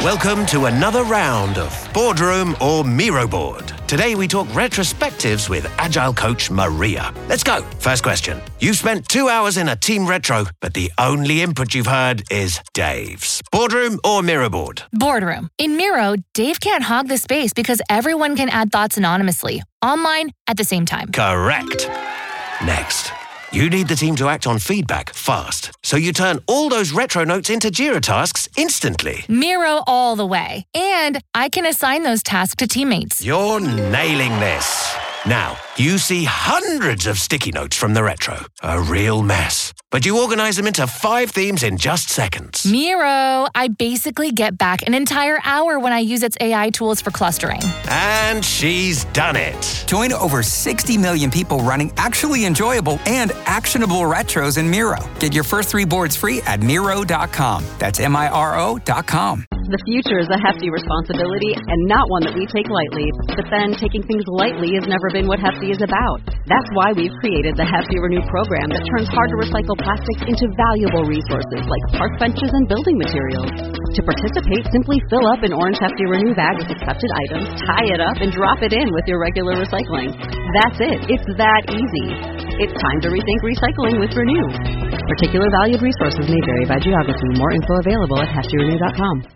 Welcome to another round of Boardroom or Miro Board. Today we talk retrospectives with Agile coach Maria. Let's go. First question. You've spent 2 hours in a team retro, but the only input you've heard is Dave's. Boardroom or Miro Board? Boardroom. In Miro, Dave can't hog the space because everyone can add thoughts anonymously, online, at the same time. Correct. Next. You need the team to act on feedback fast, so you turn all those retro notes into Jira tasks instantly. Miro all the way. And I can assign those tasks to teammates. You're nailing this. Now, you see hundreds of sticky notes from the retro. A real mess. But you organize them into 5 themes in just seconds. Miro, I basically get back an entire hour when I use its AI tools for clustering. And she's done it. Join over 60 million people running actually enjoyable and actionable retros in Miro. Get your first 3 boards free at Miro.com. That's Miro.com. The future is a hefty responsibility and not one that we take lightly. But then taking things lightly has never been what Hefty is about. That's why we've created the Hefty Renew program that turns hard-to-recycle plastics into valuable resources like park benches and building materials. To participate, simply fill up an orange Hefty Renew bag with accepted items, tie it up, and drop it in with your regular recycling. That's it. It's that easy. It's time to rethink recycling with Renew. Particular valued resources may vary by geography. More info available at heftyrenew.com.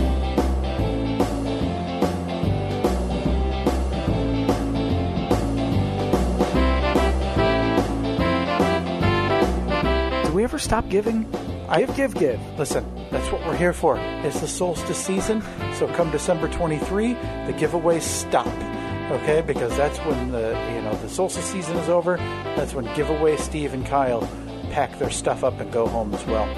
Do we ever stop giving? Give. Listen, that's what we're here for. It's the solstice season, so come December 23, the giveaways stop. Okay, because that's when the solstice season is over. That's when giveaway Steve and Kyle pack their stuff up and go home as well.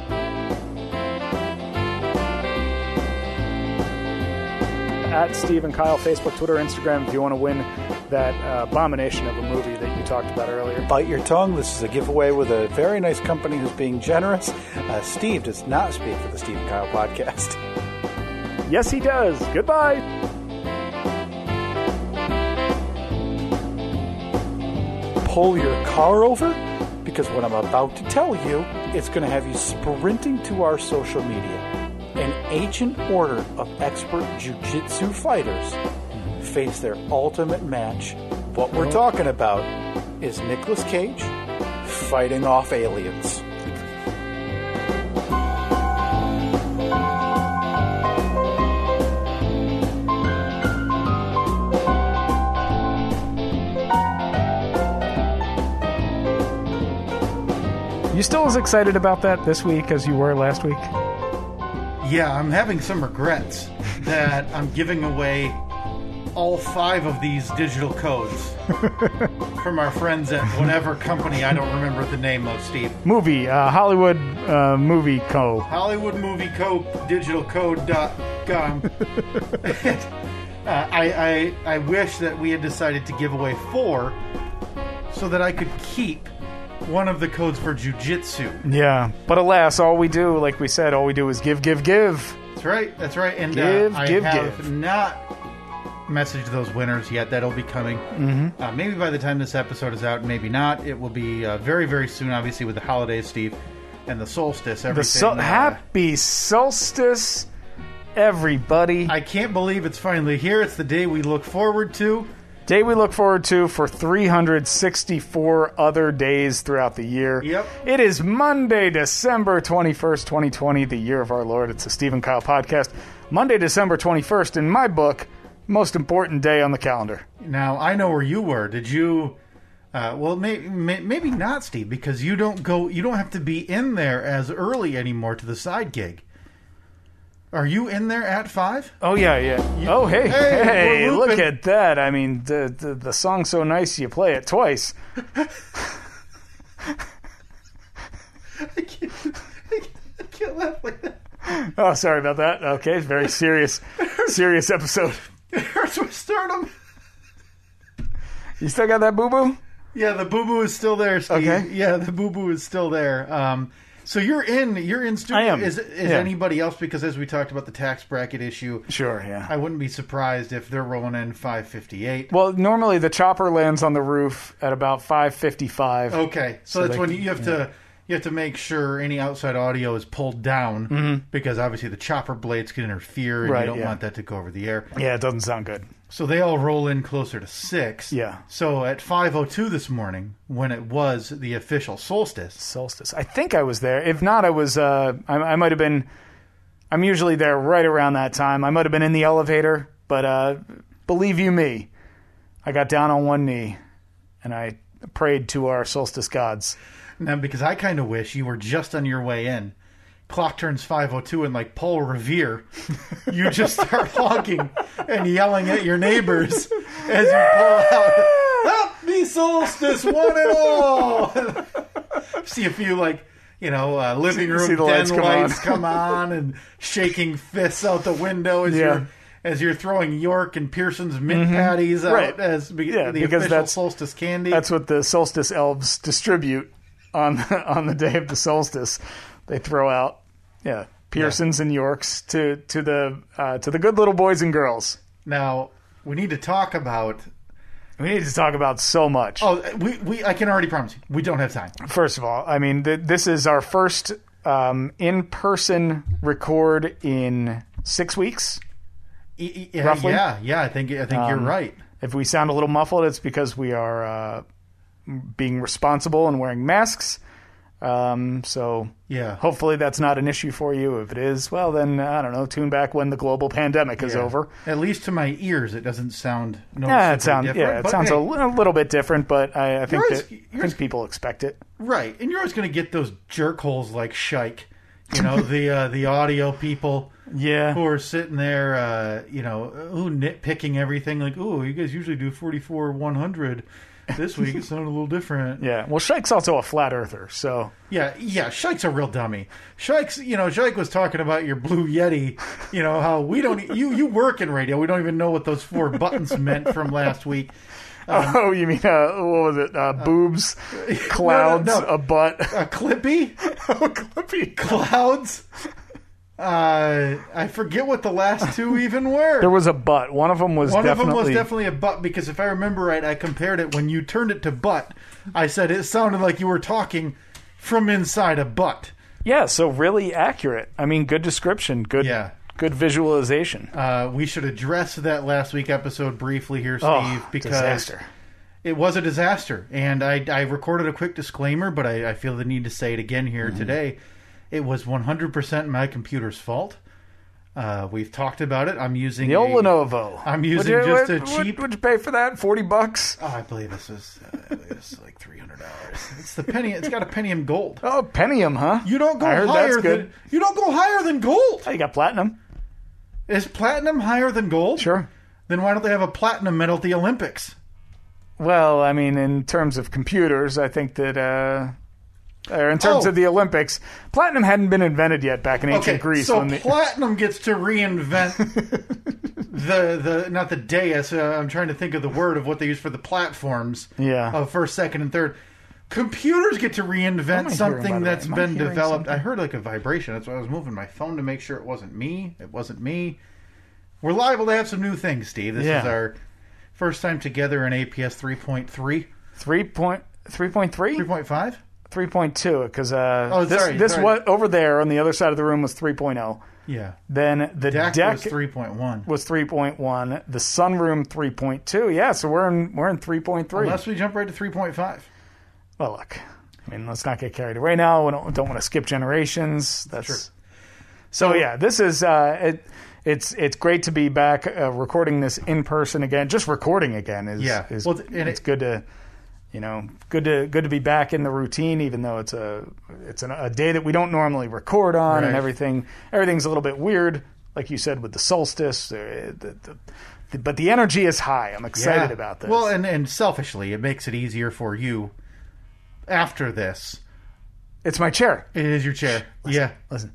At Steve and Kyle, Facebook, Twitter, Instagram, if you want to win that abomination of a movie that you talked about earlier. Bite your tongue. This is a giveaway with a very nice company who's being generous. Steve does not speak for the Steve and Kyle podcast. Yes, he does. Goodbye. Pull your car over, because what I'm about to tell you, it's going to have you sprinting to our social media. An ancient order of expert jiu-jitsu fighters face their ultimate match. What we're talking about is Nicolas Cage fighting off aliens. You still as excited about that this week as you were last week? Yeah, I'm having some regrets that I'm giving away all 5 of these digital codes from our friends at whatever company. I don't remember the name of, Steve. Hollywood Movie Co. Hollywood Movie Co. digitalcode.com. I wish that we had decided to give away 4 so that I could keep one of the codes for jiu-jitsu. Yeah, but alas, all we do, like we said, is give. That's right. And I have not messaged those winners yet. That'll be coming. Mm-hmm. Maybe by the time this episode is out, maybe not. It will be very, very soon, obviously, with the holidays, Steve, and the solstice. Everything. Happy solstice, everybody. I can't believe it's finally here. It's the day we look forward to. For 364 other days throughout the year. Yep. It is Monday, December 21st, 2020, the year of our Lord. It's the Steve and Kyle podcast. Monday, December 21st, in my book, most important day on the calendar. Now, I know where you were. Did you... maybe not, Steve, because you don't have to be in there as early anymore to the side gig. Are you in there at 5? Oh, yeah. Hey, look at that. I mean, the song's so nice you play it twice. I can't laugh like that. Oh, sorry about that. Okay, very serious episode. It hurts my sternum. You still got that boo-boo? Yeah, the boo-boo is still there, Steve. Okay. Yeah, the boo-boo is still there. So you're in studio. I am. Is anybody else? Because as we talked about the tax bracket issue, sure, yeah, I wouldn't be surprised if they're rolling in 558. Well, normally the chopper lands on the roof at about 5:55. Okay, so that's when you have to You have to make sure any outside audio is pulled down because obviously the chopper blades can interfere and you don't want that to go over the air. Yeah, it doesn't sound good. So they all roll in closer to 6. Yeah. So at 5:02 this morning, when it was the official solstice. I think I was there. If not, I was. I might have been. I'm usually there right around that time. I might have been in the elevator, but believe you me, I got down on one knee and I prayed to our solstice gods. Now, because I kind of wish you were just on your way in. Clock turns 5:02 and like Paul Revere, you just start honking and yelling at your neighbors as you pull out, "Happy solstice, one and all!" See a few living room lights come on and shaking fists out the window as you're throwing York and Pearson's mint patties out as the official solstice candy. That's what the solstice elves distribute on the day of the solstice. They throw out Pearsons and Yorks to the good little boys and girls. Now we need to talk about so much. Oh, I can already promise you we don't have time. First of all, I mean this is our first in-person record in 6 weeks. Roughly. Yeah. I think you're right. If we sound a little muffled, it's because we are being responsible and wearing masks. So hopefully that's not an issue for you. If it is, well then I don't know. Tune back when the global pandemic is over. At least to my ears, it doesn't sound. It sounds a little bit different, but I think people expect it. Right, and you're always going to get those jerk holes like Shike, the audio people. Yeah, who are sitting there, nitpicking everything. Like, oh, you guys usually do 44-100. This week it sounded a little different. Yeah, well, Shike's also a flat earther, so yeah, Shike's a real dummy. Shike was talking about your Blue Yeti. How we don't. You work in radio. We don't even know what those 4 buttons meant from last week. You mean what was it? Boobs, clouds, a butt, a Clippy, Clippy, clouds. I forget what the last 2 even were. There was a butt. One of them was definitely a butt, because if I remember right, I compared it when you turned it to butt. I said it sounded like you were talking from inside a butt. Yeah, so really accurate. I mean, good description. Good visualization. We should address that last week episode briefly here, Steve, because disaster. It was a disaster. And I recorded a quick disclaimer, but I feel the need to say it again here today. It was 100% my computer's fault. We've talked about it. I'm using the old Lenovo. I'm using a cheap. Would you pay for that? $40? Oh, I believe this was like $300. It's the Pentium. It's got a Pentium Gold. Oh, Pentium, huh? You don't go higher than gold. Oh, you got platinum. Is platinum higher than gold? Sure. Then why don't they have a platinum medal at the Olympics? Well, I mean, in terms of computers, I think that. Or in terms of the Olympics, platinum hadn't been invented yet back in ancient Greece. So platinum gets to reinvent not the dais. I'm trying to think of the word of what they use for the platforms. Yeah. Of first, second, and third. Computers get to reinvent something that's been developed. I heard like a vibration. That's why I was moving my phone to make sure it wasn't me. It wasn't me. We're liable to have some new things, Steve. This is our first time together in APS 3.3. 3.3? 3.5? 3.2, because this was over there on the other side of the room was 3.0. Yeah. Then the deck was 3.1. Was 3.1. The sunroom 3.2. Yeah, so we're in 3.3. Unless we jump right to 3.5. Well, look, I mean, let's not get carried away now. We don't want to skip generations. That's true. So yeah, this is it's great to be back recording this in person again. Just recording again is it's good to. Good to be back in the routine, even though it's a day that we don't normally record on, and everything's a little bit weird, like you said, with the solstice. But the energy is high. I'm excited about this. Well, and selfishly, it makes it easier for you after this. It's my chair. It is your chair. Listen.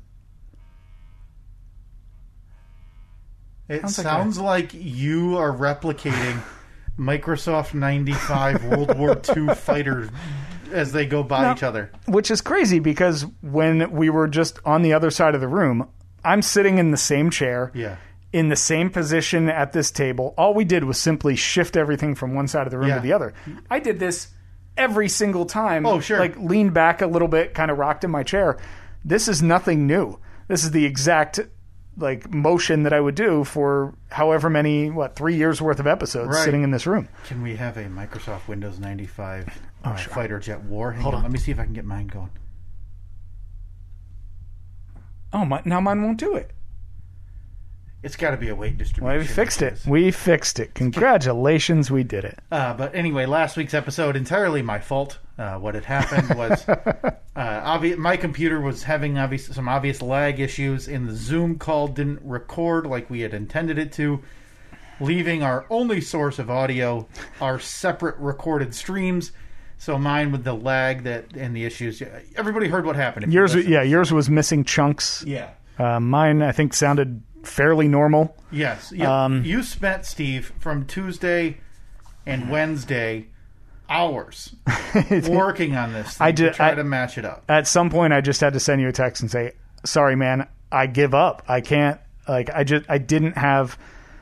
It sounds like you are replicating Microsoft 95 World War II fighters as they go by each other. Which is crazy, because when we were just on the other side of the room, I'm sitting in the same chair, in the same position at this table. All we did was simply shift everything from one side of the room to the other. I did this every single time. Oh, sure. Like leaned back a little bit, kind of rocked in my chair. This is nothing new. This is the exact like motion that I would do for however many 3 years worth of episodes sitting in this room. Can we have a Microsoft Windows 95 sure. fighter jet war? Hold on. Let me see if I can get mine going. Oh, now mine won't do it. It's got to be a weight distribution. Well, we fixed it. Congratulations, we did it. But anyway, last week's episode, entirely my fault. What had happened was my computer was having some obvious lag issues, and the Zoom call didn't record like we had intended it to, leaving our only source of audio, our separate recorded streams. So mine with the lag and the issues. Everybody heard what happened. Yours was missing chunks. Yeah. Mine, I think, sounded fairly normal. Yes. Yep. You spent, Steve, from Tuesday and Wednesday hours working on this thing to try to match it up. At some point, I just had to send you a text and say, sorry, man, I give up. I can't. I didn't have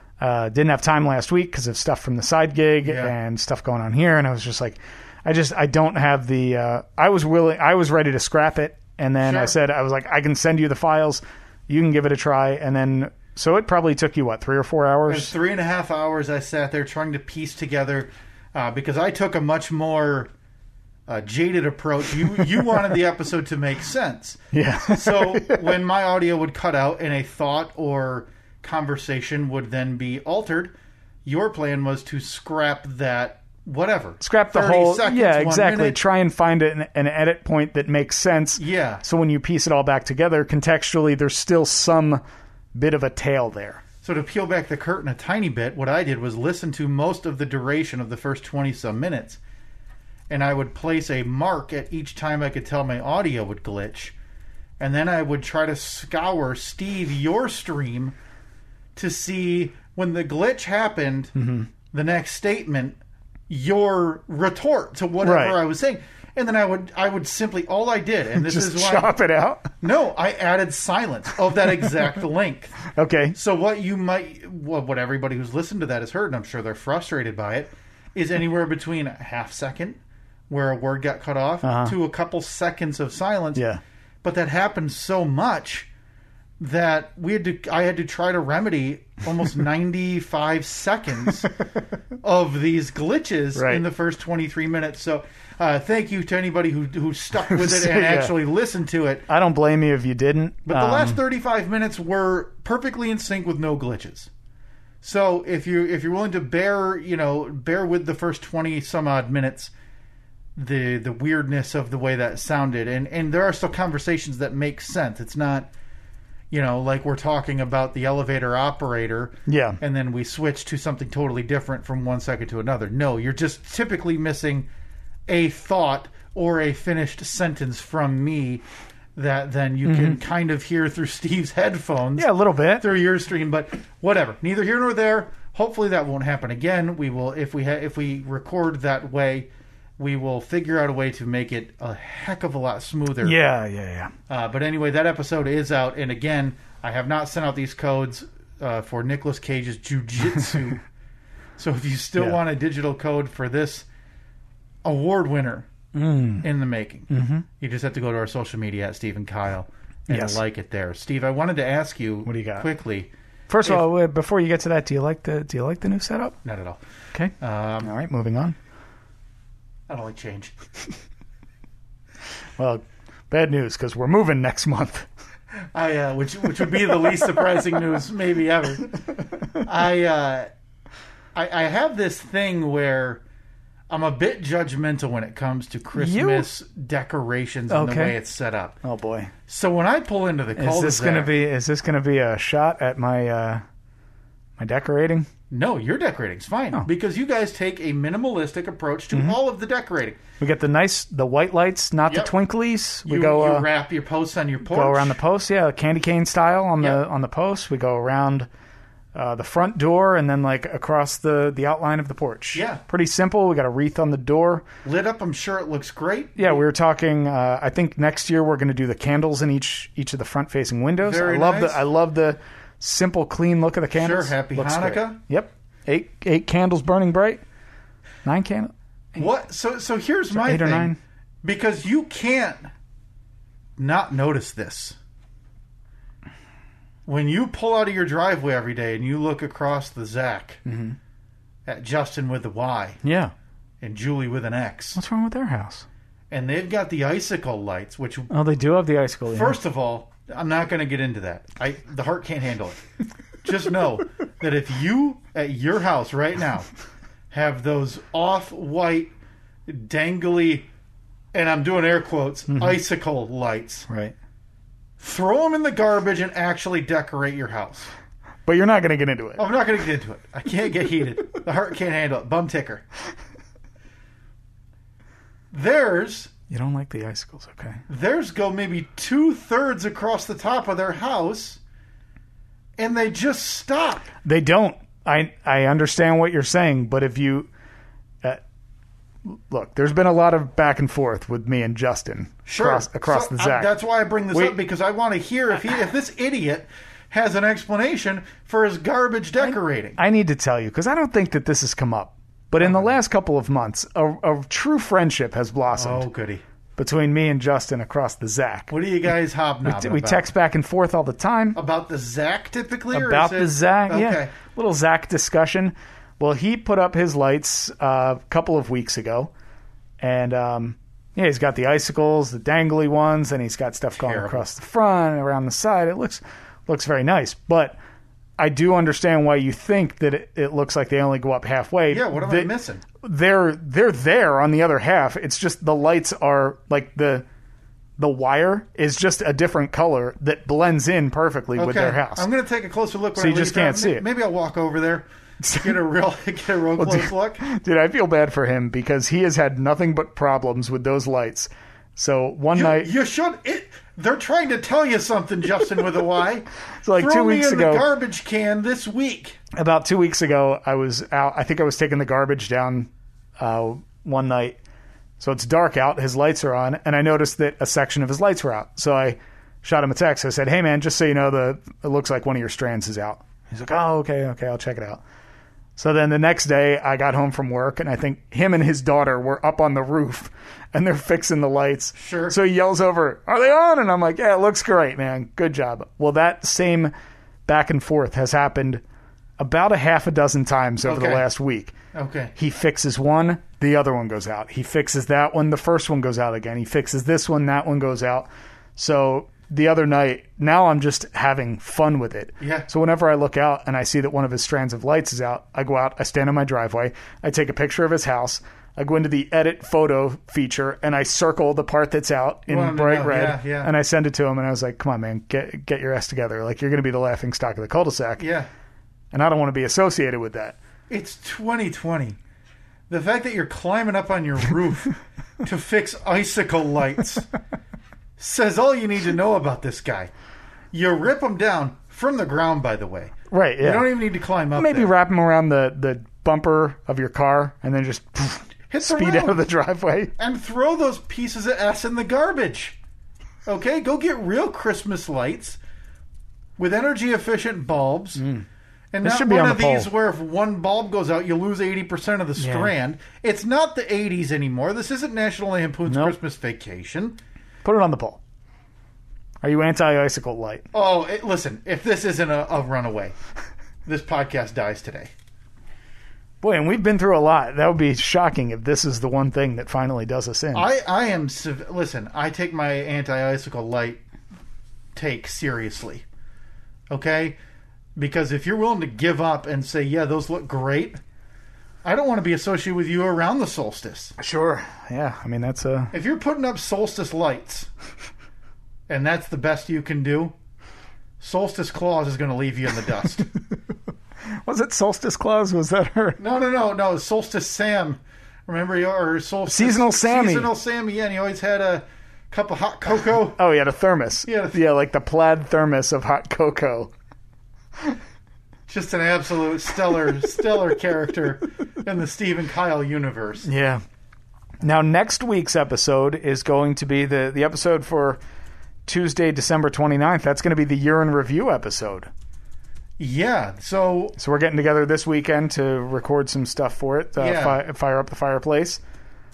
time last week because of stuff from the side gig and stuff going on here. And I was just like, I don't have the, I was ready to scrap it. And then I said, I can send you the files. You can give it a try. And then, so it probably took you, 3 or 4 hours? It was 3.5 hours I sat there trying to piece together, because I took a much more jaded approach. You wanted the episode to make sense. Yeah. So when my audio would cut out and a thought or conversation would then be altered, your plan was to scrap that. Whatever. Scrap the whole... seconds, yeah, exactly. 1 minute. Try and find an edit point that makes sense. Yeah. So when you piece it all back together, contextually, there's still some bit of a tail there. So to peel back the curtain a tiny bit, what I did was listen to most of the duration of the first 20-some minutes. And I would place a mark at each time I could tell my audio would glitch. And then I would try to scour, Steve, your stream to see when the glitch happened, the next statement... your retort to whatever I was saying. And then I would simply, all I did, and this just is why... chop it out? No, I added silence of that exact length. Okay. So what everybody who's listened to that has heard, and I'm sure they're frustrated by it, is anywhere between a half second, where a word got cut off, to a couple seconds of silence. Yeah. But that happened so much that I had to try to remedy almost 95 seconds of these glitches in the first 23 minutes. So thank you to anybody who stuck with it and actually listened to it. I don't blame you if you didn't. But the last 35 minutes were perfectly in sync with no glitches. So if you're willing to bear with the first 20 some odd minutes, the weirdness of the way that sounded, and there are still conversations that make sense. It's not like we're talking about the elevator operator, and then we switch to something totally different from 1 second to another. No, you're just typically missing a thought or a finished sentence from me that then you can kind of hear through Steve's headphones. Yeah, a little bit. Through your stream, but whatever. Neither here nor there. Hopefully that won't happen again. We will, if we record that way, we will figure out a way to make it a heck of a lot smoother. Yeah. But anyway, that episode is out. And again, I have not sent out these codes for Nicolas Cage's Jiu-Jitsu. So if you still want a digital code for this award winner in the making, you just have to go to our social media at Steve and Kyle and like it there. Steve, I wanted to ask you, what do you got? Quickly. First of all, before you get to that, do you like the new setup? Not at all. Okay. All right, moving on. I don't like change. Well, bad news because we're moving next month. Which would be the least surprising news maybe ever. I have this thing where I'm a bit judgmental when it comes to Christmas decorations and the way it's set up. Oh boy! So when I pull into the cul-de-sac, is this going to be a shot at my my decorating? No, your decorating's fine because you guys take a minimalistic approach to all of the decorating. We get the white lights, not the twinklies. You wrap your posts on your porch. Go around the post, candy cane style on the post. We go around the front door and then like across the outline of the porch. Yeah, pretty simple. We got a wreath on the door, lit up. I'm sure it looks great. Yeah, we were talking. I think next year we're going to do the candles in each of the front facing windows. Very nice. I love the simple, clean look of the candles. Sure, happy Looks Hanukkah. Great. Yep, 8 candles burning bright. 9 candles. What? So here's my 8 or thing. 9? Because you can't not notice this. When you pull out of your driveway every day and you look across the Zach at Justin with the Y. Yeah. And Julie with an X. What's wrong with their house? And they've got the icicle lights, which... Oh, they do have the icicle. First of all, I'm not going to get into that. The heart can't handle it. Just know that if you, at your house right now, have those off-white, dangly, and I'm doing air quotes, icicle lights... Right. Throw them in the garbage and actually decorate your house. But you're not going to get into it. I'm not going to get into it. I can't get heated. The heart can't handle it. Bum ticker. Theirs... You don't like the icicles, okay. Theirs go maybe 2/3 across the top of their house, and they just stop. They don't. I understand what you're saying, but if you... look, there's been a lot of back and forth with me and Justin across the Zach. That's why I bring this up, because I want to hear if this idiot has an explanation for his garbage decorating. I need to tell you, because I don't think that this has come up. But in the last couple of months, a true friendship has blossomed. Oh, goody. Between me and Justin across the Zach. What are you guys hobnobbing We about? text back and forth all the time. About the Zach, typically? About the Zach, okay. yeah. Little Zach discussion. Well, he put up his lights a couple of weeks ago. And, he's got the icicles, the dangly ones, and he's got stuff going across the front, around the side. It looks very nice. But I do understand why you think that it looks like they only go up halfway. Yeah, what am I missing? They're there on the other half. It's just the lights are like the wire is just a different color that blends in perfectly with their house. I'm going to take a closer look. So you just can't see it. Maybe I'll walk over there, get a real close look. Dude, I feel bad for him because he has had nothing but problems with those lights. So one night... You should... They're trying to tell you something, Justin with a Y. So like 2 weeks ago... Throw me in the garbage can this week. About 2 weeks ago, I was out. I think I was taking the garbage down one night. So it's dark out. His lights are on. And I noticed that a section of his lights were out. So I shot him a text. I said, hey, man, just so you know, it looks like one of your strands is out. He's like, oh, okay, I'll check it out. So then the next day, I got home from work, and I think him and his daughter were up on the roof, and they're fixing the lights. Sure. So he yells over, are they on? And I'm like, yeah, it looks great, man. Good job. Well, that same back and forth has happened about a half a dozen times over the last week. Okay. He fixes one, the other one goes out. He fixes that one, the first one goes out again. He fixes this one, that one goes out. So... the other night, now I'm just having fun with it. Yeah. So whenever I look out and I see that one of his strands of lights is out, I go out, I stand in my driveway, I take a picture of his house, I go into the edit photo feature, and I circle the part that's out in bright red, and I send it to him, and I was like, come on, man, get your ass together. Like, you're going to be the laughing stock of the cul-de-sac. Yeah. And I don't want to be associated with that. It's 2020. The fact that you're climbing up on your roof to fix icicle lights... says all you need to know about this guy. You rip him down from the ground, by the way. Right, yeah. You don't even need to climb up. Maybe wrap him around the bumper of your car and then just speed out of the driveway. And throw those pieces of S in the garbage. Okay? Go get real Christmas lights with energy-efficient bulbs. And this not one of these where if one bulb goes out, you lose 80% of the strand. It's not the 80s anymore. This isn't National Lampoon's Christmas Vacation. Put it on the pole. Are you anti-icicle light? Oh, listen, if this isn't a runaway, this podcast dies today. Boy, and we've been through a lot. That would be shocking if this is the one thing that finally does us in. I am... Listen, I take my anti-icicle light take seriously. Okay? Because if you're willing to give up and say, yeah, those look great... I don't want to be associated with you around the solstice. Sure. Yeah. I mean, that's a... If you're putting up solstice lights, and that's the best you can do, Solstice Claus is going to leave you in the dust. Was it Solstice Claus? Was that her? No. Solstice Sam. Remember? Or Solstice... Seasonal Sammy. Seasonal Sammy, yeah. And he always had a cup of hot cocoa. Oh, he had a thermos. Yeah, like the plaid thermos of hot cocoa. Just an absolute stellar character in the Stephen Kyle universe. Yeah. Now, next week's episode is going to be the episode for Tuesday, December 29th. That's going to be the year in review episode. Yeah, so we're getting together this weekend to record some stuff for it. Fire up the fireplace.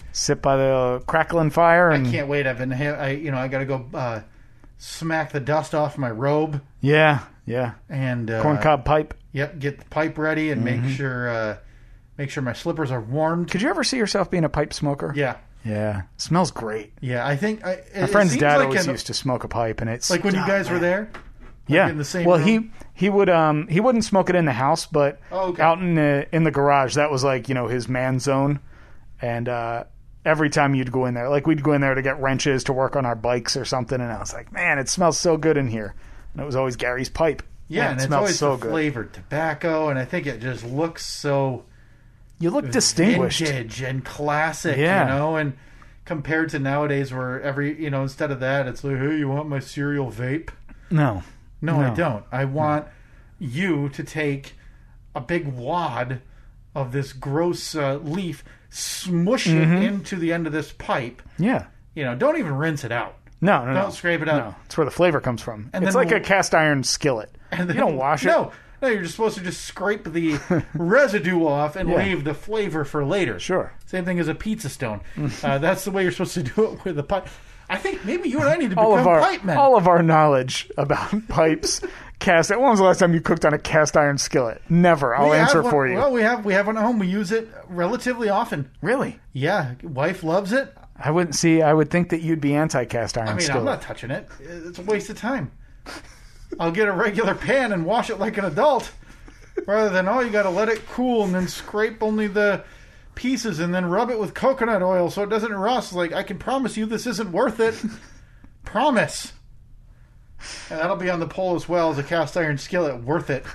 Sit by the crackling fire. And I can't wait, Evan. I got to go smack the dust off my robe. Yeah. And corncob pipe. Yep, get the pipe ready and make sure my slippers are warmed. Could you ever see yourself being a pipe smoker? Yeah. Yeah. Smells great. Yeah, I think... My friend's dad always used to smoke a pipe, and it's... Like when you guys were there? Yeah. In the same room? He wouldn't smoke it in the house, but out in the garage, that was like, his man zone. And every time you'd go in there, like we'd go in there to get wrenches to work on our bikes or something, and I was like, man, it smells so good in here. And it was always Gary's pipe. Yeah, man, and it's always so flavored tobacco, and I think it just looks so... You look distinguished. Vintage and classic, and compared to nowadays where instead of that, it's like, hey, you want my cereal vape? No, I don't. I want you to take a big wad of this gross leaf, smush it into the end of this pipe. Yeah. Don't even rinse it out. No. Don't scrape it out. No, it's where the flavor comes from. And it's like a cast iron skillet. And then, you don't wash it. No, you're just supposed to just scrape the residue off and leave the flavor for later. Sure. Same thing as a pizza stone. That's the way you're supposed to do it with a pipe. I think maybe you and I need to become pipe men. All of our knowledge about pipes, when was the last time you cooked on a cast iron skillet? Never. I'll answer for you. Well, we have one at home. We use it relatively often. Really? Yeah. Wife loves it. I would think that you'd be anti-cast iron skillet. I'm not touching it. It's a waste of time. I'll get a regular pan and wash it like an adult, rather than, you got to let it cool and then scrape only the pieces and then rub it with coconut oil so it doesn't rust. Like, I can promise you this isn't worth it. Promise. And that'll be on the poll as well as a cast iron skillet. Worth it.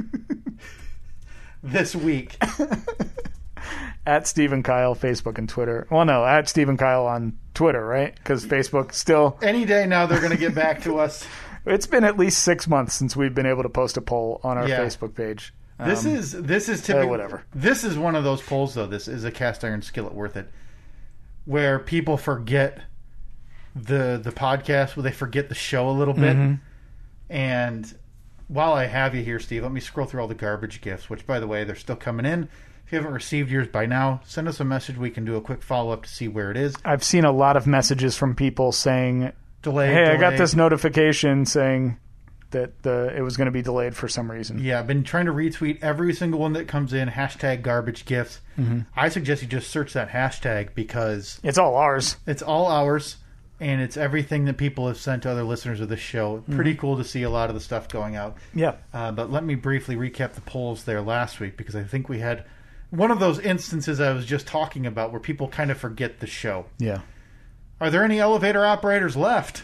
This week. At Stephen Kyle, Facebook and Twitter. Well, no, at Stephen Kyle on Twitter, right? Because Facebook still... Any day now they're going to get back to us. It's been at least 6 months since we've been able to post a poll on our Facebook page. This is typically... whatever. This is one of those polls, though. This is a cast iron skillet worth it. Where people forget the podcast, where they forget the show a little bit. And while I have you here, Steve, let me scroll through all the garbage gifts, which, by the way, they're still coming in. If you haven't received yours by now, send us a message. We can do a quick follow-up to see where it is. I've seen a lot of messages from people saying, delayed. I got this notification saying that it was going to be delayed for some reason. Yeah, I've been trying to retweet every single one that comes in, hashtag garbage gifts. I suggest you just search that hashtag because... It's all ours. It's all ours, and it's everything that people have sent to other listeners of this show. Pretty cool to see a lot of the stuff going out. Yeah. But let me briefly recap the polls there last week, because I think we had one of those instances I was just talking about where people kind of forget the show. Yeah. Are there any elevator operators left?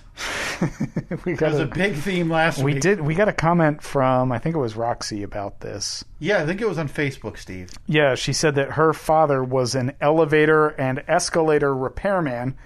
That was a big theme last week. We got a comment from, I think it was Roxy, about this. Yeah, I think it was on Facebook, Steve. Yeah, she said that her father was an elevator and escalator repairman,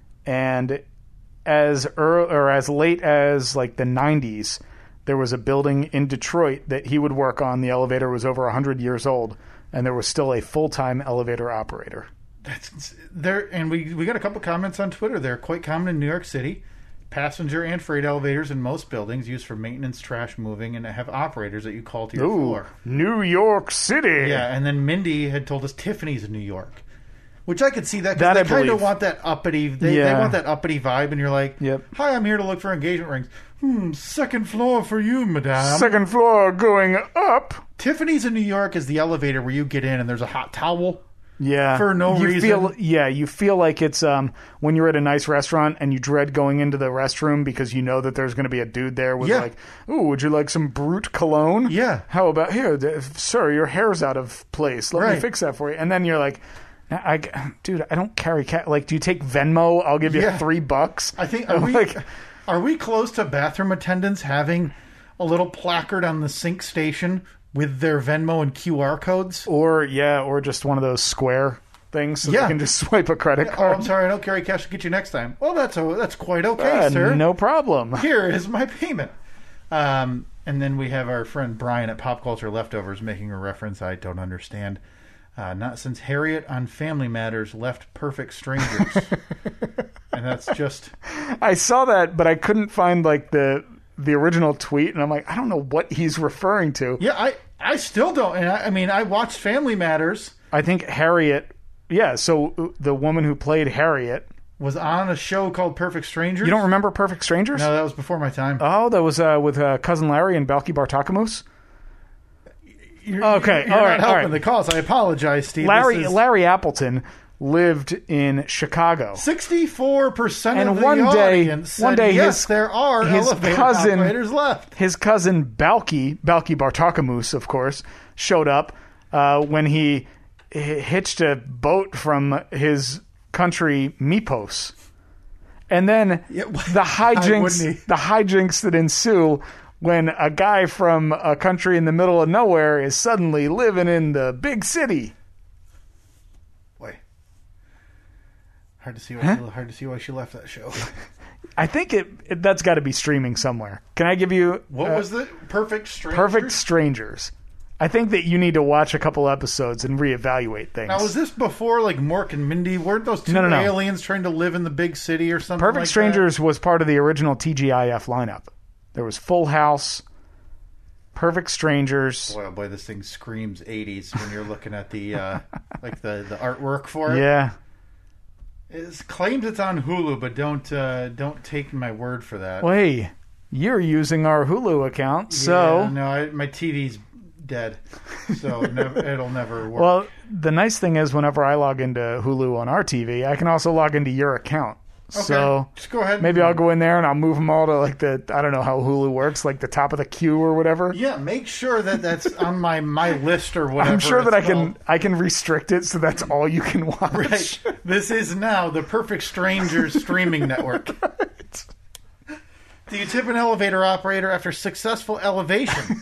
and as late as like the 90s, there was a building in Detroit that he would work on. The elevator was over 100 years old, and there was still a full-time elevator operator. That's there, and we got a couple comments on Twitter. They're quite common in New York City. Passenger and freight elevators in most buildings used for maintenance, trash moving, and have operators that you call to your floor. New York City. Yeah, and then Mindy had told us Tiffany's in New York, which I could see that because they kind of want that uppity. They want that uppity vibe, and you're like, "Hi, I'm here to look for engagement rings. Second floor for you, madame. Second floor going up." Tiffany's in New York is the elevator where you get in and there's a hot towel. Yeah, for no reason. You feel like it's when you're at a nice restaurant and you dread going into the restroom because you know that there's going to be a dude there with like, "Ooh, would you like some Brut cologne? Yeah. How about here, sir? Your hair's out of place. Let me fix that for you." And then you're like, "Dude, I don't carry cash. Like, do you take Venmo? I'll give you $3." I think are we close to bathroom attendants having a little placard on the sink station with their Venmo and QR codes? Or just one of those square things so they can just swipe a credit card. "Oh, I'm sorry, I don't carry cash. I'll get you next time." Well, that's quite okay, sir. No problem. Here is my payment. And then we have our friend Brian at Pop Culture Leftovers making a reference I don't understand. Not since Harriet on Family Matters left perfect strangers. And that's just... I saw that, but I couldn't find like the original tweet, and I'm like, I don't know what he's referring to. Yeah, I still don't. And I mean, I watched Family Matters. I think Harriet Yeah, so the woman who played Harriet was on a show called Perfect Strangers. You don't remember Perfect Strangers? No, that was before my time. Oh, that was with Cousin Larry and Balky Bartakamus? You're not helping the cause. I apologize, Steve. Larry Appleton lived in Chicago. 64% of the audience said, yes, there are elevator operators left. His cousin Balky Bartakamus, of course, showed up when he hitched a boat from his country, Mipos. And then the hijinks that ensue when a guy from a country in the middle of nowhere is suddenly living in the big city. Boy. Hard to see why she left that show. I think that's got to be streaming somewhere. Can I give you... What was the Perfect Strangers? Perfect Strangers. I think that you need to watch a couple episodes and reevaluate things. Now, was this before, like, Mork and Mindy? Weren't those two aliens trying to live in the big city or something Perfect Strangers was part of the original TGIF lineup. There was Full House, Perfect Strangers. Boy, oh boy, this thing screams 80s when you're looking at the like the artwork for it. Yeah. It claims it's on Hulu, but don't take my word for that. Well, hey, you're using our Hulu account, so... Yeah, no, my TV's dead, so it'll never work. Well, the nice thing is whenever I log into Hulu on our TV, I can also log into your account. Okay, so just go ahead. Maybe I'll go in there and I'll move them all to like I don't know how Hulu works, like the top of the queue or whatever. Yeah, make sure that's on my list or whatever. I'm sure that I can restrict it so that's all you can watch. Right. This is now the Perfect Strangers streaming network. Right. Do you tip an elevator operator after successful elevation?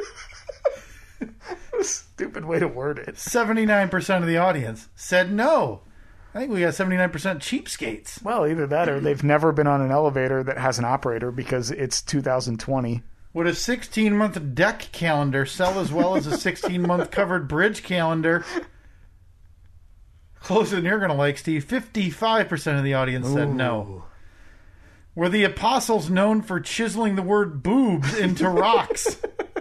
Stupid way to word it. 79% of the audience said no. I think we got 79% cheapskates. Well, either that or they've never been on an elevator that has an operator because it's 2020. Would a 16-month deck calendar sell as well as a 16-month covered bridge calendar? Closer than you're going to like, Steve. 55% of the audience said no. Were the apostles known for chiseling the word boobs into rocks?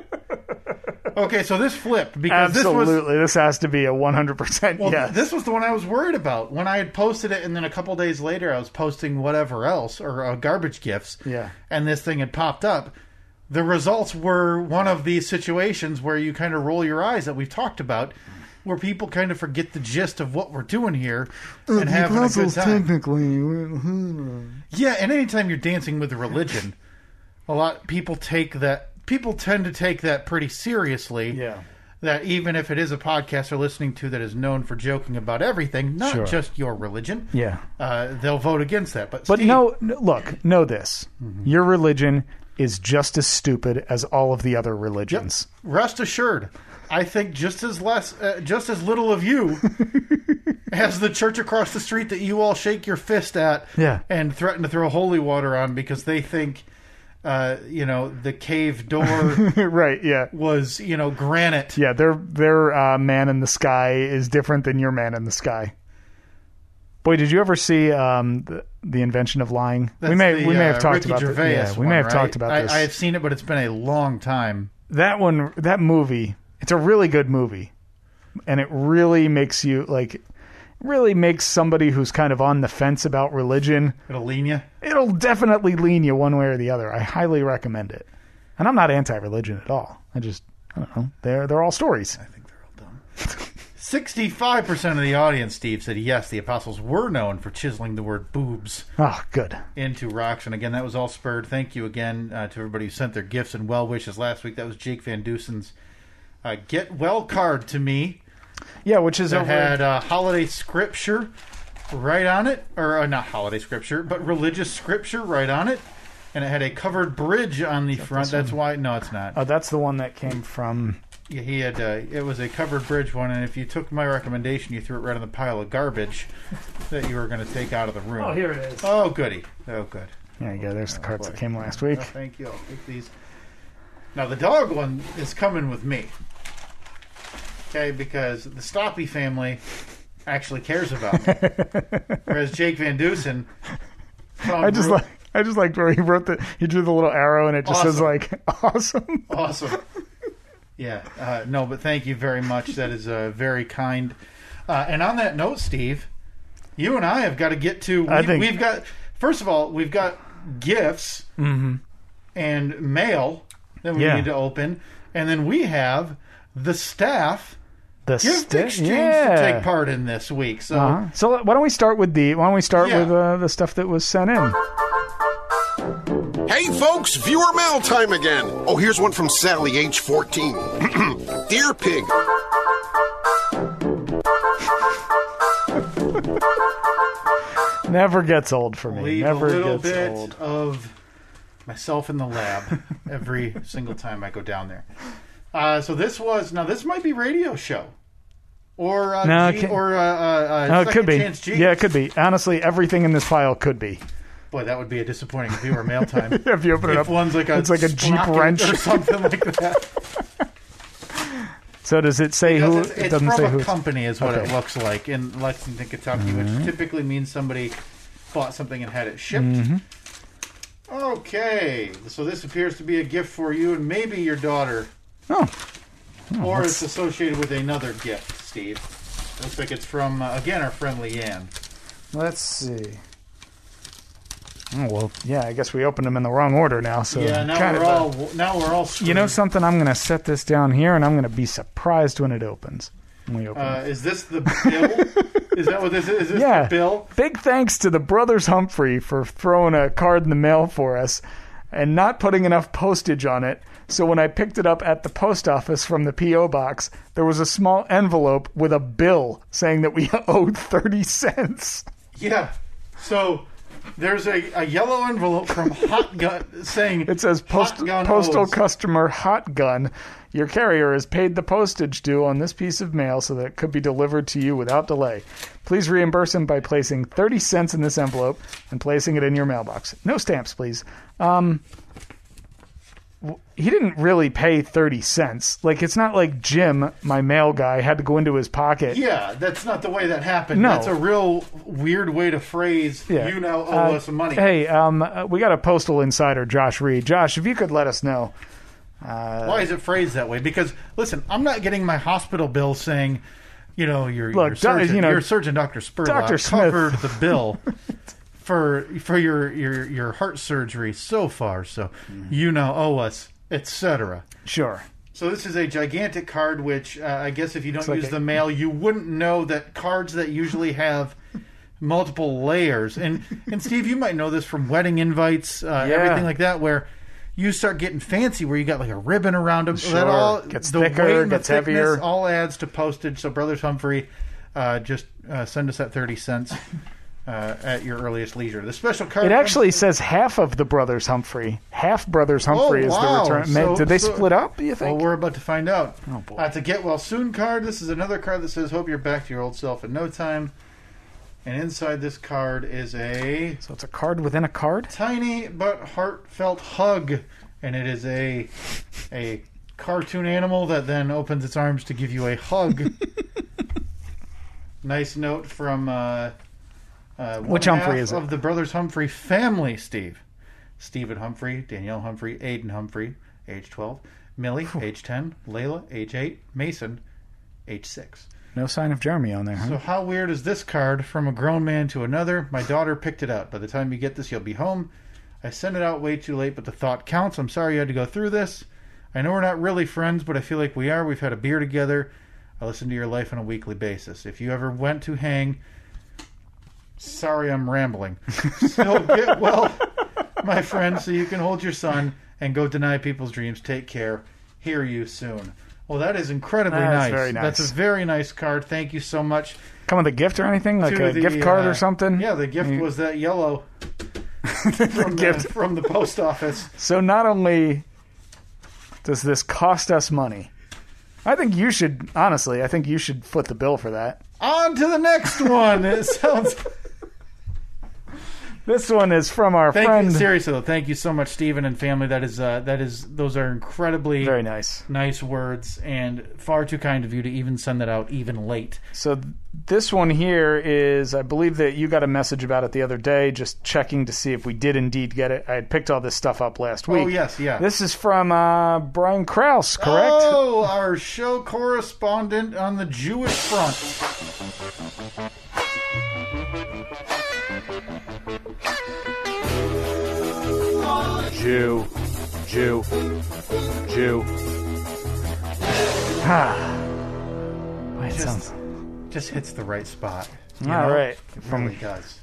Okay, so this flipped because this has to be a 100% yes. This was the one I was worried about when I had posted it, and then a couple days later I was posting whatever else or garbage gifts. Yeah, and this thing had popped up. The results were one of these situations where you kind of roll your eyes that we've talked about, where people kind of forget the gist of what we're doing here and having a good time. Technically, yeah, and anytime you're dancing with religion, a lot of people take that. People tend to take that pretty seriously. Yeah. That even if it is a podcast they're listening to that is known for joking about everything, not just your religion, they'll vote against that. But Steve, know this. Mm-hmm. Your religion is just as stupid as all of the other religions. Yep. Rest assured, I think just as little of you as the church across the street that you all shake your fist at and threaten to throw holy water on because they think... the cave door right, was, granite. Yeah, their man in the sky is different than your man in the sky. Boy, did you ever see the Invention of Lying? We may have talked about this. Yeah, we may have talked about this. I have seen it, but it's been a long time. That movie, it's a really good movie. And it really makes you makes somebody who's kind of on the fence about religion. It'll lean you? It'll definitely lean you one way or the other. I highly recommend it. And I'm not anti-religion at all. I don't know. They're all stories. I think they're all dumb. 65% of the audience, Steve, said yes, the apostles were known for chiseling the word boobs. Oh, good. Into rocks. And again, that was all spurred. Thank you again to everybody who sent their gifts and well wishes last week. That was Jake Van Dusen's Get Well card to me. Yeah, which is had holiday scripture right on it, or not holiday scripture, but religious scripture right on it, and it had a covered bridge on the front. That's why. No, it's not. Oh, that's the one that came from. Yeah, he had. It was a covered bridge one, and if you took my recommendation, you threw it right on the pile of garbage that you were going to take out of the room. Oh, here it is. Oh, goody. Oh, good. There you go. There's the cards that came last week. Oh, thank you. I'll take these. Now the dog one is coming with me. Okay, because the Stoppy family actually cares about me. Whereas Jake Van Dusen... I just like where he drew the little arrow and it just says awesome. Awesome. Yeah. No, but thank you very much. That is very kind And on that note, Steve, you and I have got to get to... we've got... First of all, we've got gifts and mail that we need to open. And then we have the staff gift exchange to take part in this week. So, so why don't we start with the the stuff that was sent in? Hey folks, viewer mail time again. Oh, here's one from Sally, age 14. Dear Pig. Never gets old for me. Leave Never a little gets bit old. of myself in the lab every single time I go down there. So this might be radio show. Or it could be. Yeah, it could be. Honestly, everything in this file could be. Boy, that would be a disappointing viewer mail time. If you open it up, one's like it's like a Jeep wrench or something like that. So does it say who? It doesn't say who. It's from a company, is what it looks like in Lexington, Kentucky, which typically means somebody bought something and had it shipped. Okay, so this appears to be a gift for you and maybe your daughter. Or it's associated with another gift, Steve. Looks like it's from, again, our friend Leanne. Let's see. Oh, well, yeah, I guess we opened them in the wrong order now. So yeah, now we're all screwed. You know something? I'm going to set this down here, and I'm going to be surprised when it opens. When we open it. Is this the bill? Is that what this is? Is this the bill? Big thanks to the Brothers Humphrey for throwing a card in the mail for us and not putting enough postage on it. So when I picked it up at the post office from the P.O. box, there was a small envelope with a bill saying that we owed 30 cents. Yeah. So there's a yellow envelope from Hot Gun saying... It says postal customer Hot Gun. Your carrier has paid the postage due on this piece of mail so that it could be delivered to you without delay. Please reimburse him by placing 30 cents in this envelope and placing it in your mailbox. No stamps, please. He didn't really pay 30 cents. Like, it's not like Jim, my mail guy, had to go into his pocket. Yeah, that's not the way that happened. No. That's a real weird way to phrase, you now owe us money. Hey, we got a postal insider, Josh Reed. Josh, if you could let us know. Why is it phrased that way? Because, listen, I'm not getting my hospital bill saying, your surgeon, Dr. Spurlock, covered the bill for your heart surgery so far, so you now owe us, etc. Sure. So this is a gigantic card, which I guess if you don't use the mail, you wouldn't know that cards that usually have multiple layers. And Steve, you might know this from wedding invites, everything like that, where you start getting fancy, where you got like a ribbon around them. Sure. That all gets thicker, gets heavier. All adds to postage. So Brothers Humphrey, just send us that 30 cents. At your earliest leisure. The special card. It actually says half of the Brothers Humphrey. Half Brothers Humphrey is the return. Did they split up, do you think? Well, we're about to find out. Oh, boy. It's a Get Well Soon card. This is another card that says, hope you're back to your old self in no time. And inside this card is So it's a card within a card? Tiny but heartfelt hug. And it is a cartoon animal that then opens its arms to give you a hug. Nice note from... which Humphrey is it? Of the Brothers Humphrey family, Steve. Stephen Humphrey, Danielle Humphrey, Aiden Humphrey, age 12. Millie, age 10. Layla, age 8. Mason, age 6. No sign of Jeremy on there, huh? So how weird is this card? From a grown man to another. My daughter picked it out. By the time you get this, you'll be home. I sent it out way too late, but the thought counts. I'm sorry you had to go through this. I know we're not really friends, but I feel like we are. We've had a beer together. I listen to your life on a weekly basis. If you ever went to hang... Sorry, I'm rambling. So get well, my friend, so you can hold your son and go deny people's dreams. Take care. Hear you soon. Well, that is incredibly nice. Very nice. That's a very nice card. Thank you so much. Come with a gift or anything? Like a gift card or something? Yeah, the gift was that yellow from the post office. So not only does this cost us money, I think you should foot the bill for that. On to the next one. It sounds... This one is from our friend. Seriously, though, thank you so much, Stephen and family. Those are incredibly very nice words, and far too kind of you to even send that out even late. So this one here is, I believe that you got a message about it the other day, just checking to see if we did indeed get it. I had picked all this stuff up last week. Oh, yes, yeah. This is from Brian Krause, correct? Oh, our show correspondent on the Jewish front. Jew. It just hits the right spot. All right. It really does.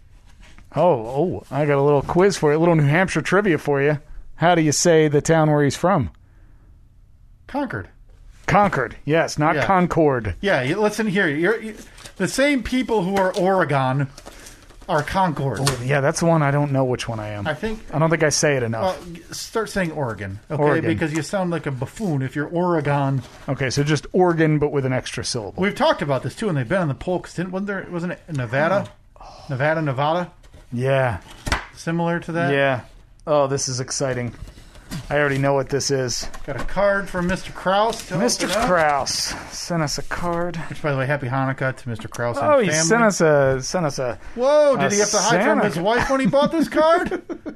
I got a little quiz for you, a little New Hampshire trivia for you. How do you say the town where he's from? Concord. Concord, yes, not Concord. Yeah, listen here. The same people who are Oregon are Concord. Oh, yeah, that's the one. I don't know which one I am. I don't think I say it enough. Start saying Oregon, okay? Oregon. Because you sound like a buffoon if you're Oregon. Okay, so just Oregon, but with an extra syllable. We've talked about this too, and they've been on the poll. Wasn't it Nevada? Nevada? Yeah. Similar to that? Yeah. Oh, this is exciting. I already know what this is. Got a card from Mr. Krause. Mr. Krause sent us a card. Which, by the way, happy Hanukkah to Mr. Krause and family. He sent us a. Whoa! Did he have to hide from his wife when he bought this card?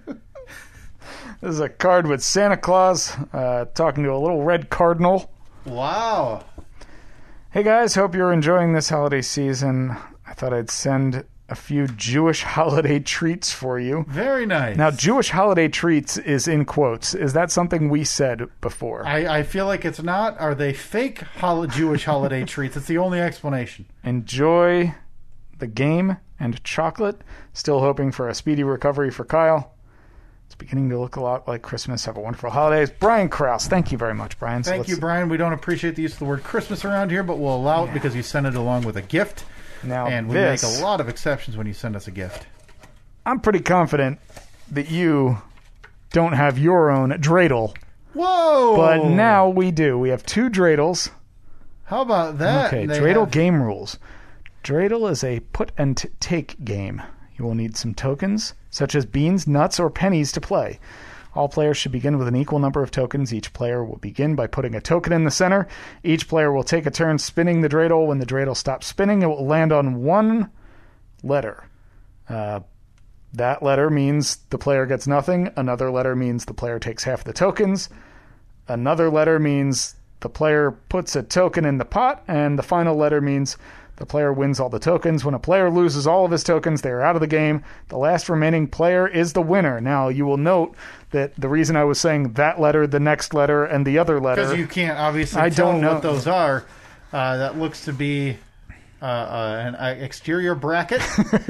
This is a card with Santa Claus talking to a little red cardinal. Wow. Hey guys, hope you're enjoying this holiday season. I thought I'd send a few Jewish holiday treats for you. Very nice. Now, Jewish holiday treats is in quotes. Is that something we said before? I feel like it's not. Are they fake Jewish holiday treats? It's the only explanation. Enjoy the game and chocolate. Still hoping for a speedy recovery for Kyle. It's beginning to look a lot like Christmas. Have a wonderful holidays. Brian Krause. Thank you very much, Brian. Thank you, Brian. We don't appreciate the use of the word Christmas around here, but we'll allow it because you sent it along with a gift. Now, and we make a lot of exceptions when you send us a gift. I'm pretty confident that you don't have your own dreidel. Whoa! But now we do. We have 2 dreidels. How about that? Okay, dreidel game rules. Dreidel is a put and take game. You will need some tokens, such as beans, nuts, or pennies to play. All players should begin with an equal number of tokens. Each player will begin by putting a token in the center. Each player will take a turn spinning the dreidel. When the dreidel stops spinning, it will land on one letter. That letter means the player gets nothing. Another letter means the player takes half the tokens. Another letter means the player puts a token in the pot. And the final letter means the player wins all the tokens. When a player loses all of his tokens, they are out of the game. The last remaining player is the winner. Now, you will note that the reason I was saying that letter, the next letter, and the other letter... Because you can't obviously tell what those are. That looks to be an exterior bracket.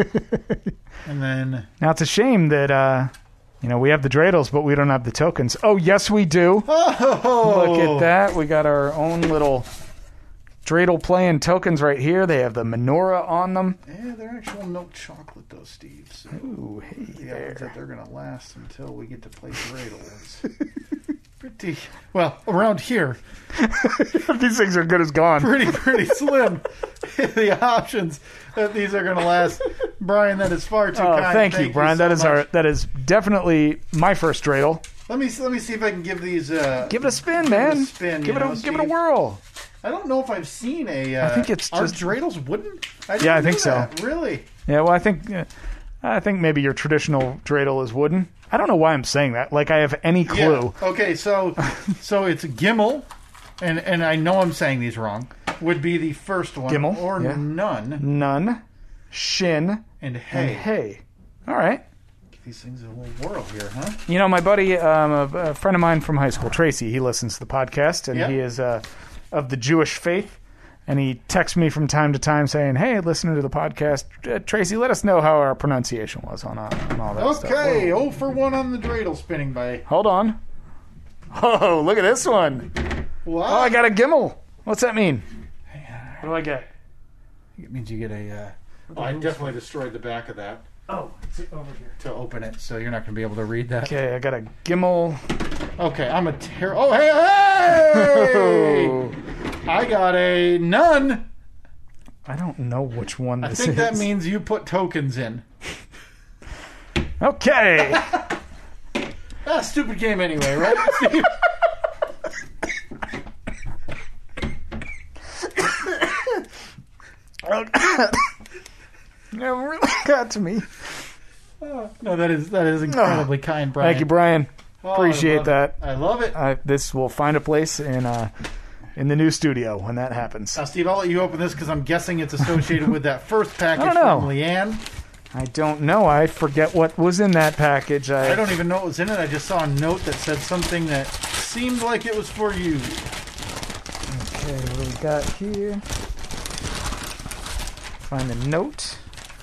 And then... Now, it's a shame that... we have the dreidels, but we don't have the tokens. Oh, yes, we do. Oh! Look at that. We got our own little... dreidel playing tokens right here. They have the menorah on them. Yeah, they're actual milk chocolate, though, Steve. So ooh, hey there. That they're going to last until we get to play dreidels. Pretty well around here. These things are good as gone. Pretty slim. The options that these are going to last, Brian. That is far too kind. Thank you, Brian. That is definitely my first dreidel. Let me see if I can give these. Give it a spin, man. Give it a whirl. I don't know if I've seen a. I think it's are just dreidels wooden. I think so. Really? Yeah. Well, I think maybe your traditional dreidel is wooden. I don't know why I'm saying that. Like I have any clue. Yeah. Okay, so it's Gimel, and I know I'm saying these wrong. Would be the first one. Gimel or none. None, shin, and hay. All right. These things are a little whirl here, huh? My buddy, a friend of mine from high school, Tracy, he listens to the podcast, and he is of the Jewish faith, and he texts me from time to time saying, hey, listening to the podcast, Tracy, let us know how our pronunciation was on all that stuff. Okay, 0 for 1 on the dreidel spinning by... Hold on. Oh, look at this one. What? Oh, I got a Gimel. What's that mean? What do I get? It means you get a... I definitely destroyed the back of that. Oh, it's over here. To open it, so you're not going to be able to read that. Okay, I got a Gimel. Okay, I'm a Oh, hey! I got a none. I don't know which one this is. I think that means you put tokens in. Okay. Stupid game anyway, right, Steve? Never really got to me. No, that is incredibly kind, Brian. Thank you, Brian. Appreciate that. I love it. This will find a place in the new studio when that happens. Now, Steve, I'll let you open this because I'm guessing it's associated with that first package from Leanne. I don't know. I forget what was in that package. I don't even know what was in it. I just saw a note that said something that seemed like it was for you. Okay, what do we got here? Find a note.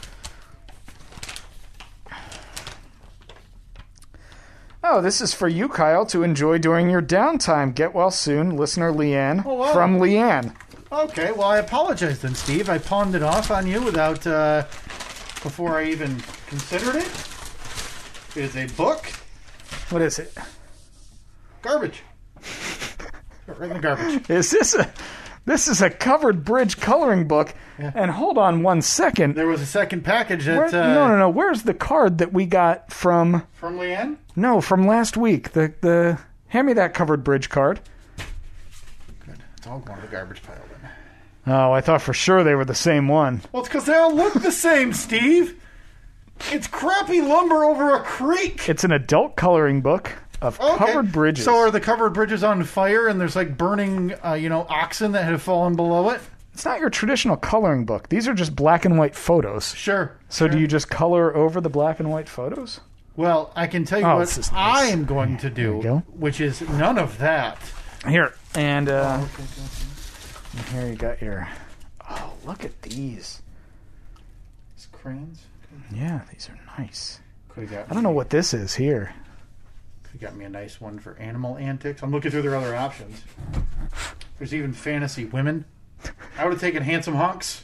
Oh, this is for you, Kyle, to enjoy during your downtime. Get well soon, listener Leanne. Oh, wow. From Leanne. Okay, well, I apologize then, Steve. I pawned it off on you without, before I even considered it. It is a book. What is it? Garbage. Right in the garbage. This is a Covered Bridge coloring book. Yeah. And hold on one second. There was a second package that... No. Where's the card that we got from... From Leanne? No, from last week. Hand me that Covered Bridge card. Good. It's all going to the garbage pile then. Oh, I thought for sure they were the same one. Well, it's because they all look the same, Steve. It's crappy lumber over a creek. It's an adult coloring book of covered bridges. So are the covered bridges on fire and there's like burning, oxen that have fallen below it? It's not your traditional coloring book. These are just black and white photos. Sure. So do you just color over the black and white photos? Well, I can tell you what nice. I am going to do, which is none of that. Here, and here you got your... Oh, look at these. These crayons? Yeah, these are nice. I don't know what this is here. You got me a nice one for animal antics. I'm looking through their other options. There's even fantasy women. I would have taken handsome hunks.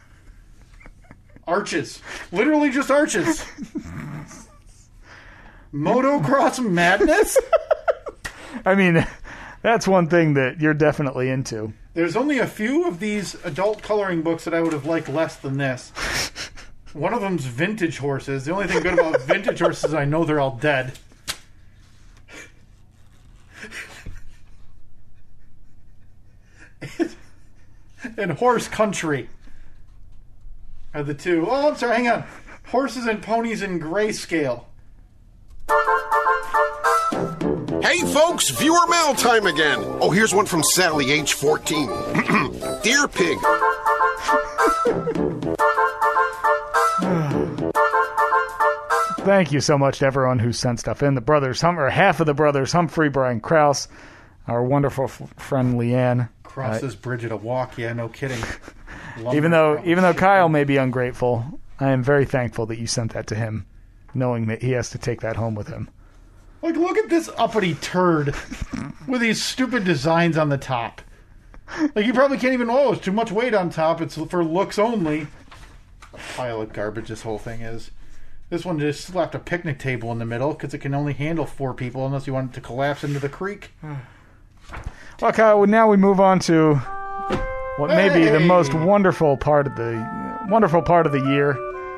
Arches. Literally just arches. Motocross madness? I mean, that's one thing that you're definitely into. There's only a few of these adult coloring books that I would have liked less than this. One of them's vintage horses. The only thing good about vintage horses is I know they're all dead. And horse country are the two. Oh, I'm sorry, hang on. Horses and ponies in grayscale. Hey folks, viewer mail time again. Oh, here's one from Sally, age 14. Dear Pig. Thank you so much to everyone who sent stuff in. The brothers, half of the brothers, Humphrey, Brian Krause, our wonderful friend Leanne. Cross this bridge at a walk, yeah, no kidding. Even though Kyle may be ungrateful, I am very thankful that you sent that to him, knowing that he has to take that home with him. Like, look at this uppity turd with these stupid designs on the top. Like, you probably can't even know it's too much weight on top. It's for looks only. A pile of garbage this whole thing is. This one just slapped a picnic table in the middle because it can only handle 4 people unless you want it to collapse into the creek. Well, Kyle, now we move on to what may be the most wonderful part of the year.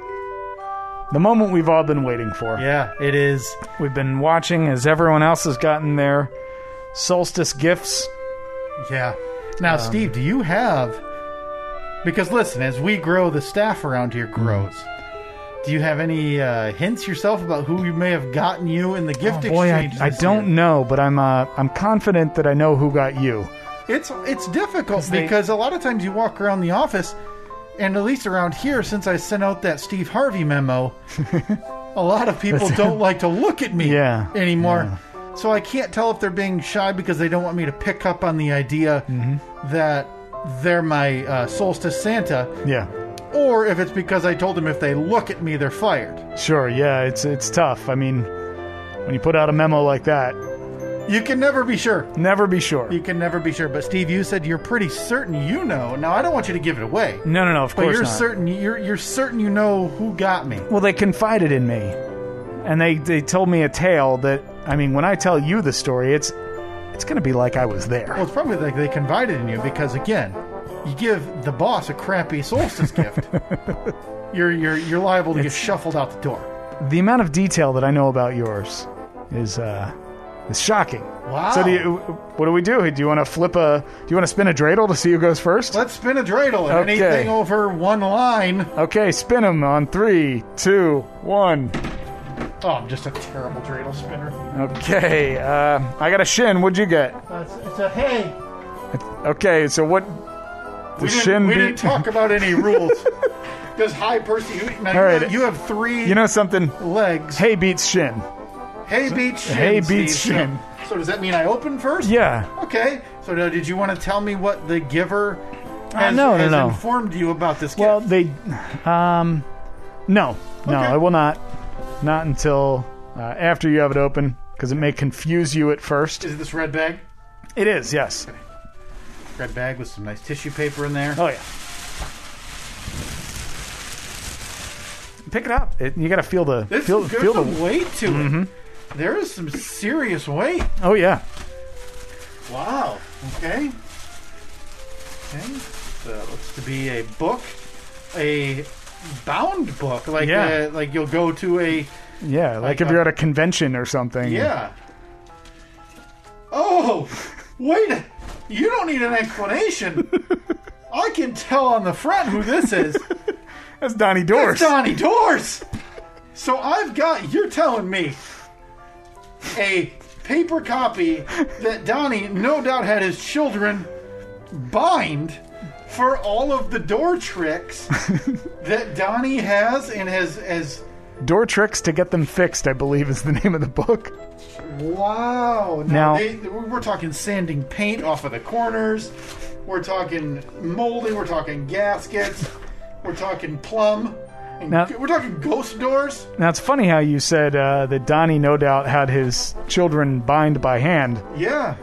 The moment we've all been waiting for. Yeah, it is. We've been watching as everyone else has gotten their solstice gifts. Yeah. Now, Steve, do you have... Because listen, as we grow, the staff around here grows. Do you have any hints yourself about who you may have gotten you in the gift exchange? I don't know, but I'm confident that I know who got you. It's difficult because a lot of times you walk around the office, and at least around here, since I sent out that Steve Harvey memo, a lot of people don't like to look at me anymore. Yeah. So I can't tell if they're being shy because they don't want me to pick up on the idea that they're my solstice Santa. Yeah. Or if it's because I told them if they look at me, they're fired. Sure, yeah, it's tough. I mean, when you put out a memo like that... You can never be sure. Never be sure. You can never be sure. But Steve, you said you're pretty certain you know. Now, I don't want you to give it away. No, of course not. But you're certain you know who got me. Well, they confided in me. And they told me a tale that, I mean, when I tell you the story, it's going to be like I was there. Well, it's probably like they confided in you because, again... You give the boss a crappy solstice gift, you're liable to get shuffled out the door. The amount of detail that I know about yours is shocking. Wow. So what do we do? Do you want to spin a dreidel to see who goes first? Let's spin a dreidel. And anything over one line. Okay, spin them on 3, 2, 1. Oh, I'm just a terrible dreidel spinner. Okay, I got a shin. What'd you get? It's a hey. Okay, so what? We didn't talk about any rules. Because hi, Percy. All right. You have 3. You know something? Legs. Hey beats shin. Hey beats shin. Hey beats shin. So does that mean I open first? Yeah. Okay. So did you want to tell me what the giver has informed you about this gift? Well, no, I will not. Not until after you have it open, because it may confuse you at first. Is it this red bag? It is, yes. Okay. Red bag with some nice tissue paper in there. Oh, yeah. Pick it up. You got to feel the there's some weight to it. There is some serious weight. Oh yeah. Wow. Okay. So it looks to be a book, a bound book, like you'll go to a like if you're at a convention or something. Yeah. Oh, wait! You don't need an explanation. I can tell on the front who this is. That's Donnie Doors. That's Donnie Doors. So you're telling me a paper copy that Donnie no doubt had his children bind for all of the door tricks that Donnie has and has Door Tricks to Get Them Fixed, I believe, is the name of the book. Wow. Now we're talking sanding paint off of the corners. We're talking molding. We're talking gaskets. We're talking plum. We're talking ghost doors. Now, it's funny how you said that Donnie no doubt had his children bind by hand. Yeah.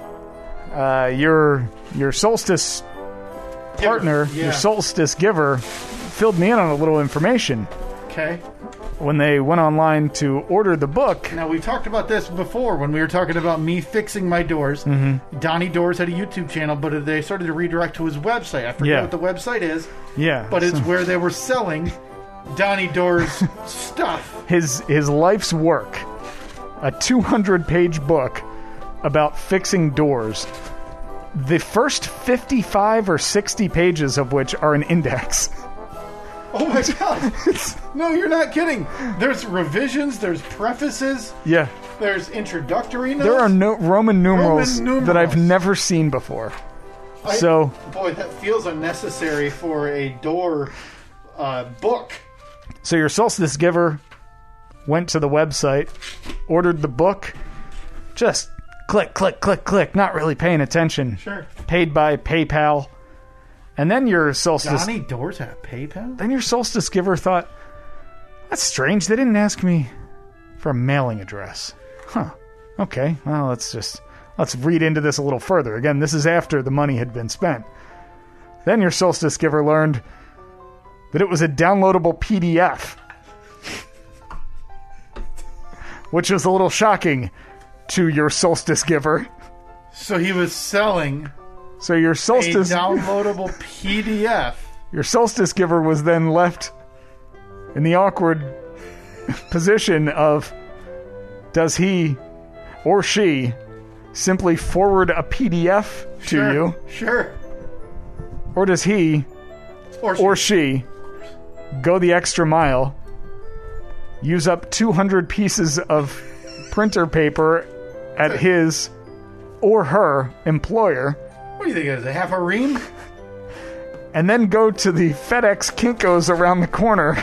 Your solstice partner, your solstice giver, filled me in on a little information. Okay. When they went online to order the book. Now, we talked about this before when we were talking about me fixing my doors. Mm-hmm. Donnie Doors had a YouTube channel, but they started to redirect to his website. I forget what the website is. Yeah. But it's where they were selling Donnie Doors stuff. His life's work. A 200-page book about fixing doors. The first 55 or 60 pages of which are an index. Oh my God! No, you're not kidding. There's revisions. There's prefaces. Yeah. There's introductory notes. There are Roman numerals that I've never seen before. Boy, that feels unnecessary for a door book. So your solstice giver went to the website, ordered the book, just click, click, click, click, not really paying attention. Sure. Paid by PayPal. And then your solstice... Donnie Doors had a PayPal? Then your solstice giver thought, that's strange. They didn't ask me for a mailing address. Huh. Okay, well, let's read into this a little further. Again, this is after the money had been spent. Then your solstice giver learned that it was a downloadable PDF. Which was a little shocking to your solstice giver. So he was selling... So your solstice... A downloadable PDF. Your solstice giver was then left in the awkward position of, does he or she simply forward a PDF to you? Sure. Or does he or she go the extra mile, use up 200 pieces of printer paper at his or her employer... What do you think it is, a half a ream? And then go to the FedEx Kinko's around the corner.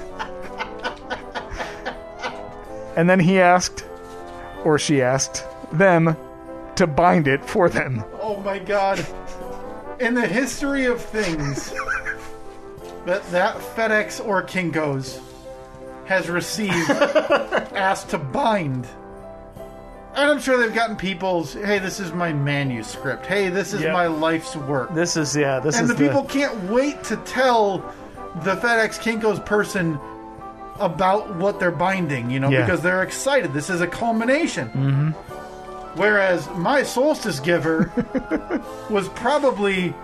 And then he asked, or she asked, them to bind it for them. Oh my God. In the history of things that FedEx or Kinko's has received asked to bind... And I'm sure they've gotten people's, hey, this is my manuscript. Hey, this is my life's work. And the people can't wait to tell the FedEx Kinko's person about what they're binding, because they're excited. This is a culmination. Mm-hmm. Whereas my solstice giver was probably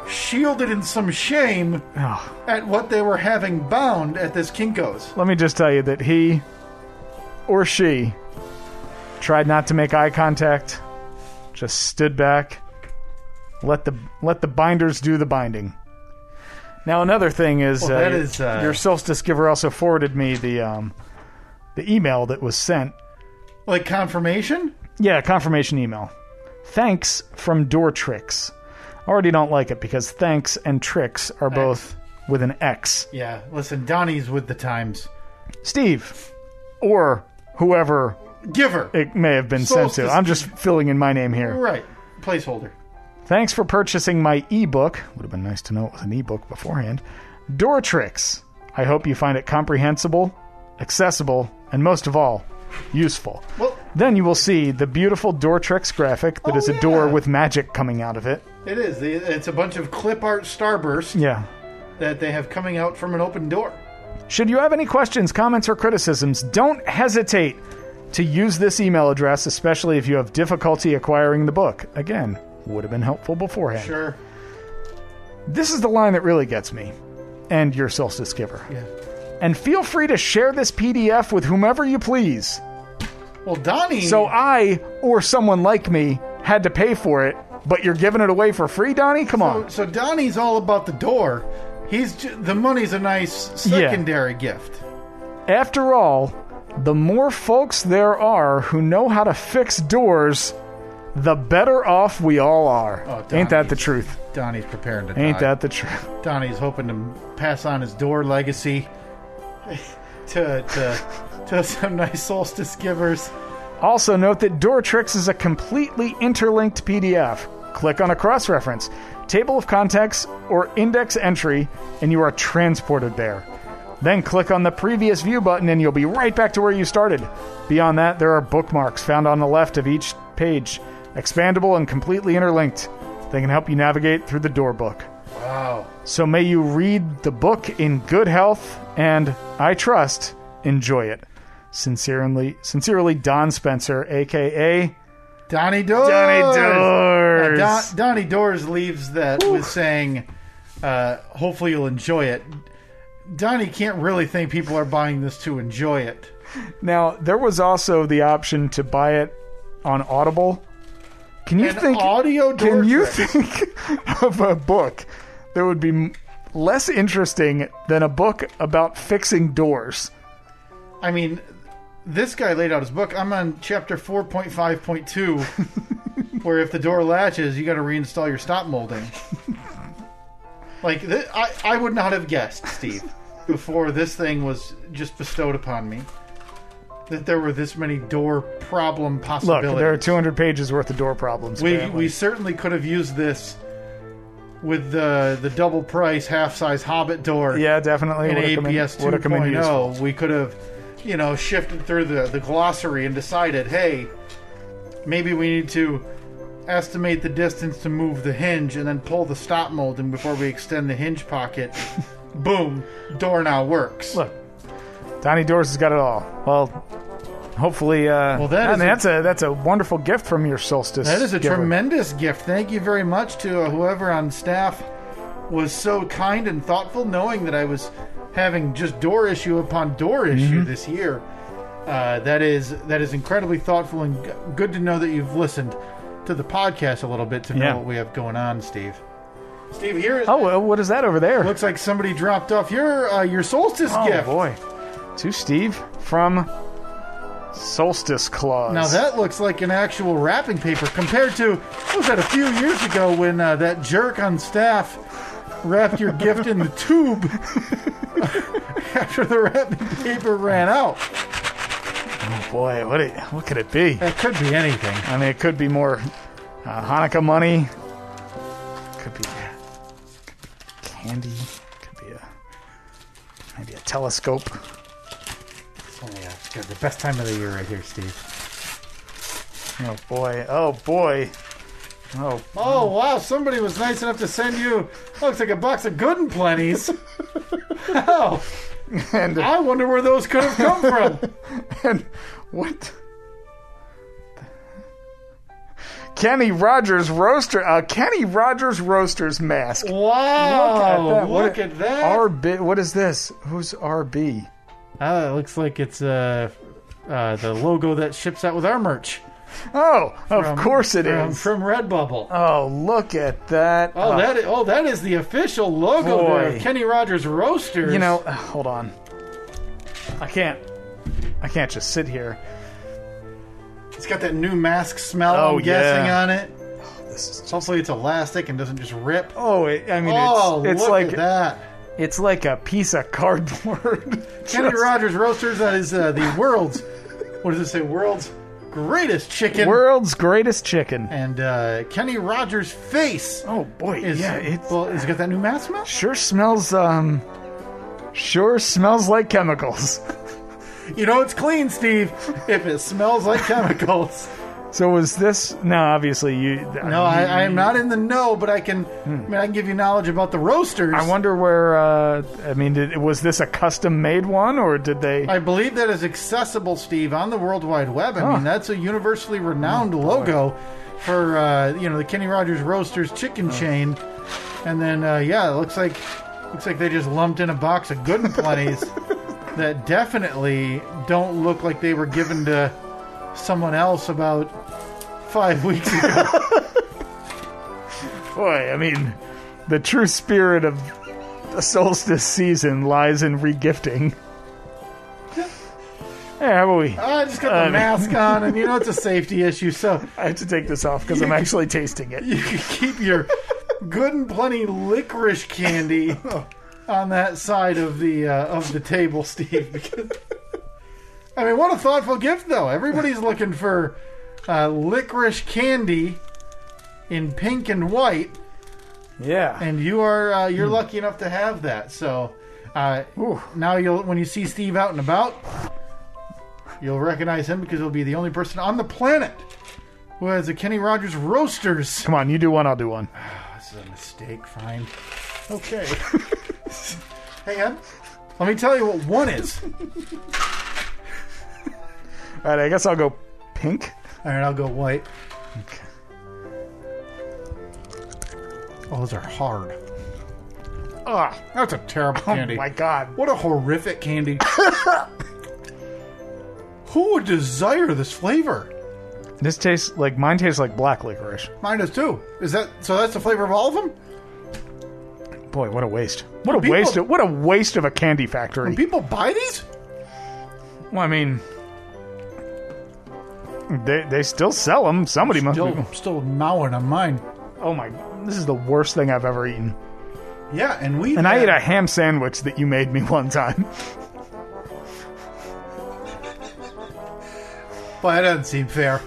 shielded in some shame at what they were having bound at this Kinko's. Let me just tell you that he or she tried not to make eye contact, just stood back, let the binders do the binding. Now another thing is, your solstice giver also forwarded me the email that was sent. Like confirmation? Yeah, confirmation email. Thanks from Door Tricks. I already don't like it because thanks and tricks are both with an X. Yeah, listen, Donnie's with the times. Steve, or whoever giver it may have been sent to. I'm just filling in my name here. Right, placeholder. Thanks for purchasing my ebook. Would have been nice to know it was an ebook beforehand. Door Tricks. I hope you find it comprehensible, accessible, and most of all, useful. Well, then you will see the beautiful Door Tricks graphic that is a door with magic coming out of it. It is. It's a bunch of clip art starburst that they have coming out from an open door. Should you have any questions, comments, or criticisms, don't hesitate to use this email address, especially if you have difficulty acquiring the book. Again, would have been helpful beforehand. Sure. This is the line that really gets me, and your solstice giver. Yeah. And feel free to share this PDF with whomever you please. Well, Donnie... So I, or someone like me, had to pay for it, but you're giving it away for free, Donnie? Come on. So Donnie's all about the door. The money's a nice secondary gift. After all, the more folks there are who know how to fix doors, the better off we all are. Oh, ain't that the truth? Donnie's preparing to die. Ain't that the truth? Donnie's hoping to pass on his door legacy to some nice solstice givers. Also note that Door Tricks is a completely interlinked PDF. Click on a cross-reference, table of contents, or index entry, and you are transported there. Then click on the previous view button and you'll be right back to where you started. Beyond that, there are bookmarks found on the left of each page, expandable and completely interlinked. They can help you navigate through the door book. Wow. So may you read the book in good health and, I trust, enjoy it. Sincerely, Don Spencer, a.k.a. Donnie Doors. Donnie Doors. Donnie Doors leaves that with saying, hopefully you'll enjoy it. Donnie can't really think people are buying this to enjoy it. Now, there was also the option to buy it on Audible. Can you think of a book that would be less interesting than a book about fixing doors? I mean, this guy laid out his book. I'm on chapter 4.5.2, where if the door latches, you got to reinstall your stop molding. Like, I would not have guessed, Steve, before this thing was just bestowed upon me, that there were this many door problem possibilities. Look, there are 200 pages worth of door problems. We certainly could have used this with the double price, half-size Hobbit door. Yeah, definitely. In APS 2.0. We could have, shifted through the glossary and decided, hey, maybe we need to estimate the distance to move the hinge and then pull the stop molding before we extend the hinge pocket. Boom. Door now works. Look, Donnie Doors has got it all. Well, hopefully, that's a wonderful gift from your solstice. That is a tremendous gift. Thank you very much to whoever on staff was so kind and thoughtful, knowing that I was having just door issue upon door issue this year. That is incredibly thoughtful and good to know that you've listened to the podcast a little bit to know what we have going on, Steve. Steve, here is... Oh, well, what is that over there? Looks like somebody dropped off your solstice gift. Oh, boy. To Steve from Solstice Clause. Now, that looks like an actual wrapping paper compared to, what was that, a few years ago when that jerk on staff wrapped your gift in the tube after the wrapping paper ran out. Oh, boy. What could it be? It could be anything. I mean, it could be more Hanukkah money. Could be candy. Could be maybe a telescope. Oh, yeah. It's the best time of the year right here, Steve. Oh, boy. Oh, boy. Oh, wow. Somebody was nice enough to send you, looks like a box of Good and Plenty's. Oh. And I wonder where those could have come from. And what? Kenny Rogers Roasters mask. Wow! Look at that. RB. What is this? Who's RB? It looks like it's the logo that ships out with our merch. Oh, of course it is from Redbubble. Oh, look at that! That is the official logo there of Kenny Rogers Roasters. You know, hold on. I can't just sit here. It's got that new mask smell, I'm guessing, on it. Hopefully it's elastic and doesn't just rip. It's look like at that. It's like a piece of cardboard. Kenny Rogers Roasters, that is the world's, what does it say, world's greatest chicken. World's greatest chicken. And Kenny Rogers' face. Oh, boy. Has it got that new mask smell? Sure smells like chemicals. You know it's clean, Steve, if it smells like chemicals. So was this? No, obviously you. No, I am not in the know, but I can give you knowledge about the roasters. I wonder where. Was this a custom-made one, or did they? I believe that is accessible, Steve, on the World Wide Web. I mean, that's a universally renowned logo for the Kenny Rogers Roasters chicken chain. And then it looks like they just lumped in a box of Good and Plenty's that definitely don't look like they were given to someone else about 5 weeks ago. Boy, I mean, the true spirit of the solstice season lies in regifting. Hey, how about we? I just got the mask on, and it's a safety issue, so I have to take this off because I'm actually tasting it. You can keep your Good and Plenty licorice candy on that side of the table, Steve. Because, I mean, what a thoughtful gift, though. Everybody's looking for licorice candy in pink and white. Yeah, and you're lucky enough to have that. So now when you see Steve out and about, you'll recognize him because he'll be the only person on the planet who has a Kenny Rogers Roasters. Come on, you do one, I'll do one. This is a mistake. Fine. Okay. Hang on. Let me tell you what one is. All right, I guess I'll go pink. All right, I'll go white. Okay. Oh, those are hard. Ah, that's a terrible candy. Oh, my God. What a horrific candy. Who would desire this flavor? Mine tastes like black licorice. Mine does too. So that's the flavor of all of them? Boy, what a waste. What a waste of a candy factory. When people buy these? Well, I mean, they still sell them. Somebody must be still gnawing on mine. Oh my, this is the worst thing I've ever eaten. Yeah, and I ate a ham sandwich that you made me one time. Well, that doesn't seem fair.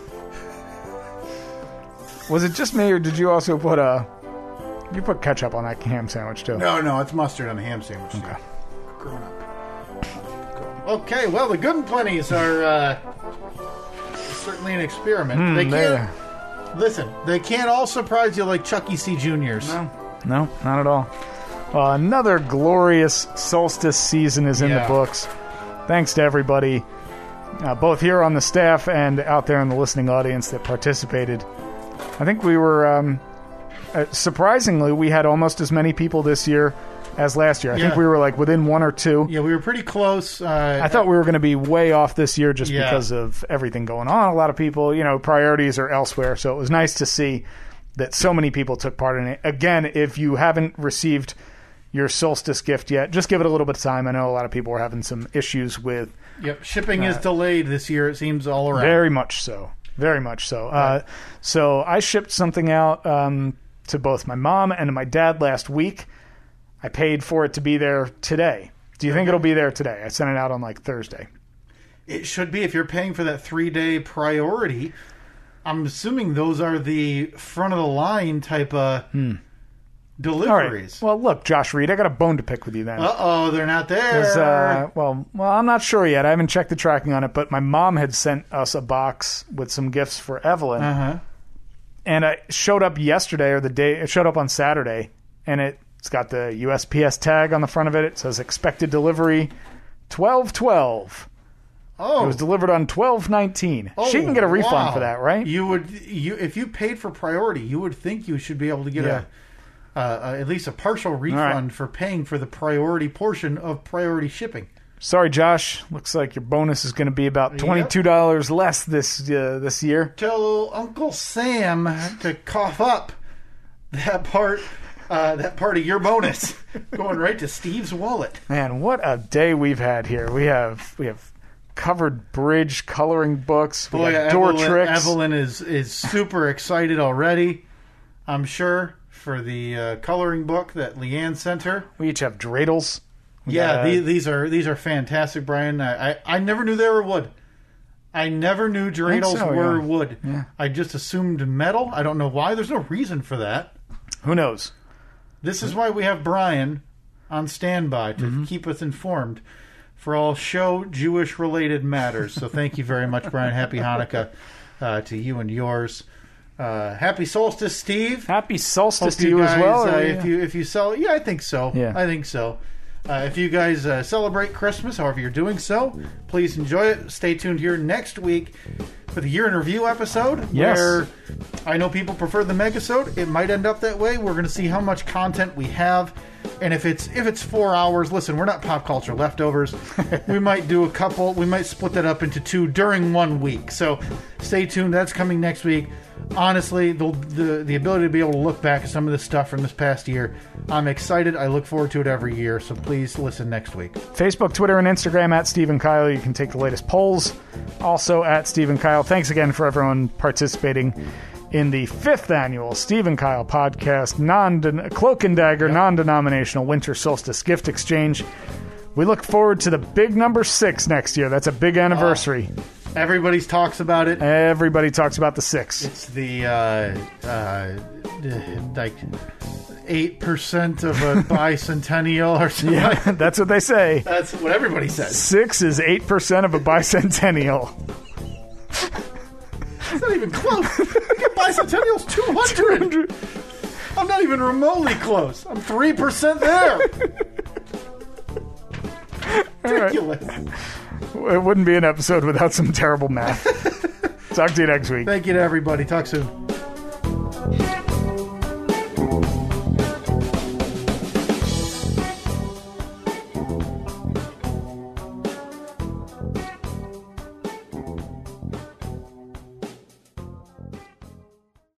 Was it just me, or did you also put you put ketchup on that ham sandwich too? No, it's mustard on the ham sandwich. Okay. Grown up. Okay, well, the Good and Plenty's are certainly an experiment. They can't all surprise you like Chuck E. C. Jr.'s. No, not at all. Another glorious solstice season is in the books. Thanks to everybody, both here on the staff and out there in the listening audience that participated. I think we were, surprisingly, we had almost as many people this year as last year. I think we were like within one or two. Yeah, we were pretty close. I thought we were going to be way off this year just because of everything going on. A lot of people, priorities are elsewhere. So it was nice to see that so many people took part in it. Again, if you haven't received your solstice gift yet, just give it a little bit of time. I know a lot of people are having some issues with... Yep, shipping is delayed this year, it seems, all around. Very much so. Very much so. Right. So I shipped something out to both my mom and to my dad last week. I paid for it to be there today. Do you think it'll be there today? I sent it out on like Thursday. It should be if you're paying for that 3-day priority. I'm assuming those are the front of the line type of deliveries. All right. Well, look, Josh Reed, I got a bone to pick with you then. Uh-oh, they're not there. Well, I'm not sure yet. I haven't checked the tracking on it, but my mom had sent us a box with some gifts for Evelyn. Uh-huh. And it showed up yesterday, it showed up on Saturday, and it's got the USPS tag on the front of it. It says expected delivery 12/12. Oh. It was delivered on 12/19. She can get a refund for that, right? If you paid for priority, you would think you should be able to get at least a partial refund for paying for the priority portion of priority shipping. Sorry, Josh. Looks like your bonus is going to be about $22 less this year. Tell Uncle Sam to cough up that part of your bonus going right to Steve's wallet. Man, what a day we've had here. We have covered bridge coloring books. We got door tricks. Evelyn is super excited already, I'm sure, for the coloring book that Leanne sent her. We each have dreidels. These are fantastic, Brian. I never knew they were wood. I never knew dreidels were wood. Yeah. I just assumed metal. I don't know why. There's no reason for that. Who knows? This is why we have Brian on standby to keep us informed for all show Jewish-related matters. So thank you very much, Brian. Happy Hanukkah to you and yours. Happy solstice, Steve. Happy solstice to you as well. If you celebrate, I think so. Yeah. I think so. If you guys celebrate Christmas, however you're doing so, please enjoy it. Stay tuned here next week for the Year in Review episode. Yes. Where I know people prefer the Megasode. It might end up that way. We're going to see how much content we have. And if it's 4 hours, listen, we're not pop culture leftovers. We might do a couple. We might split that up into 2 during 1 week. So stay tuned. That's coming next week. Honestly, the ability to be able to look back at some of this stuff from this past year, I'm excited. I look forward to it every year. So please listen next week. Facebook, Twitter, and Instagram at Steve and Kyle. You can take the latest polls. Also at Steve and Kyle. Thanks again for everyone participating in the 5th annual Steve and Kyle podcast, Cloak and Dagger, non-denominational Winter Solstice Gift Exchange. We look forward to the big number 6 next year. That's a big anniversary. Everybody talks about it. Everybody talks about the 6. It's the like 8% of a bicentennial or something. Yeah, that's what they say. That's what everybody says. 6 is 8% of a bicentennial. It's not even close. Bicentennial's 200. I'm not even remotely close. I'm 3% there. Ridiculous. Right. It wouldn't be an episode without some terrible math. Talk to you next week. Thank you to everybody. Talk soon.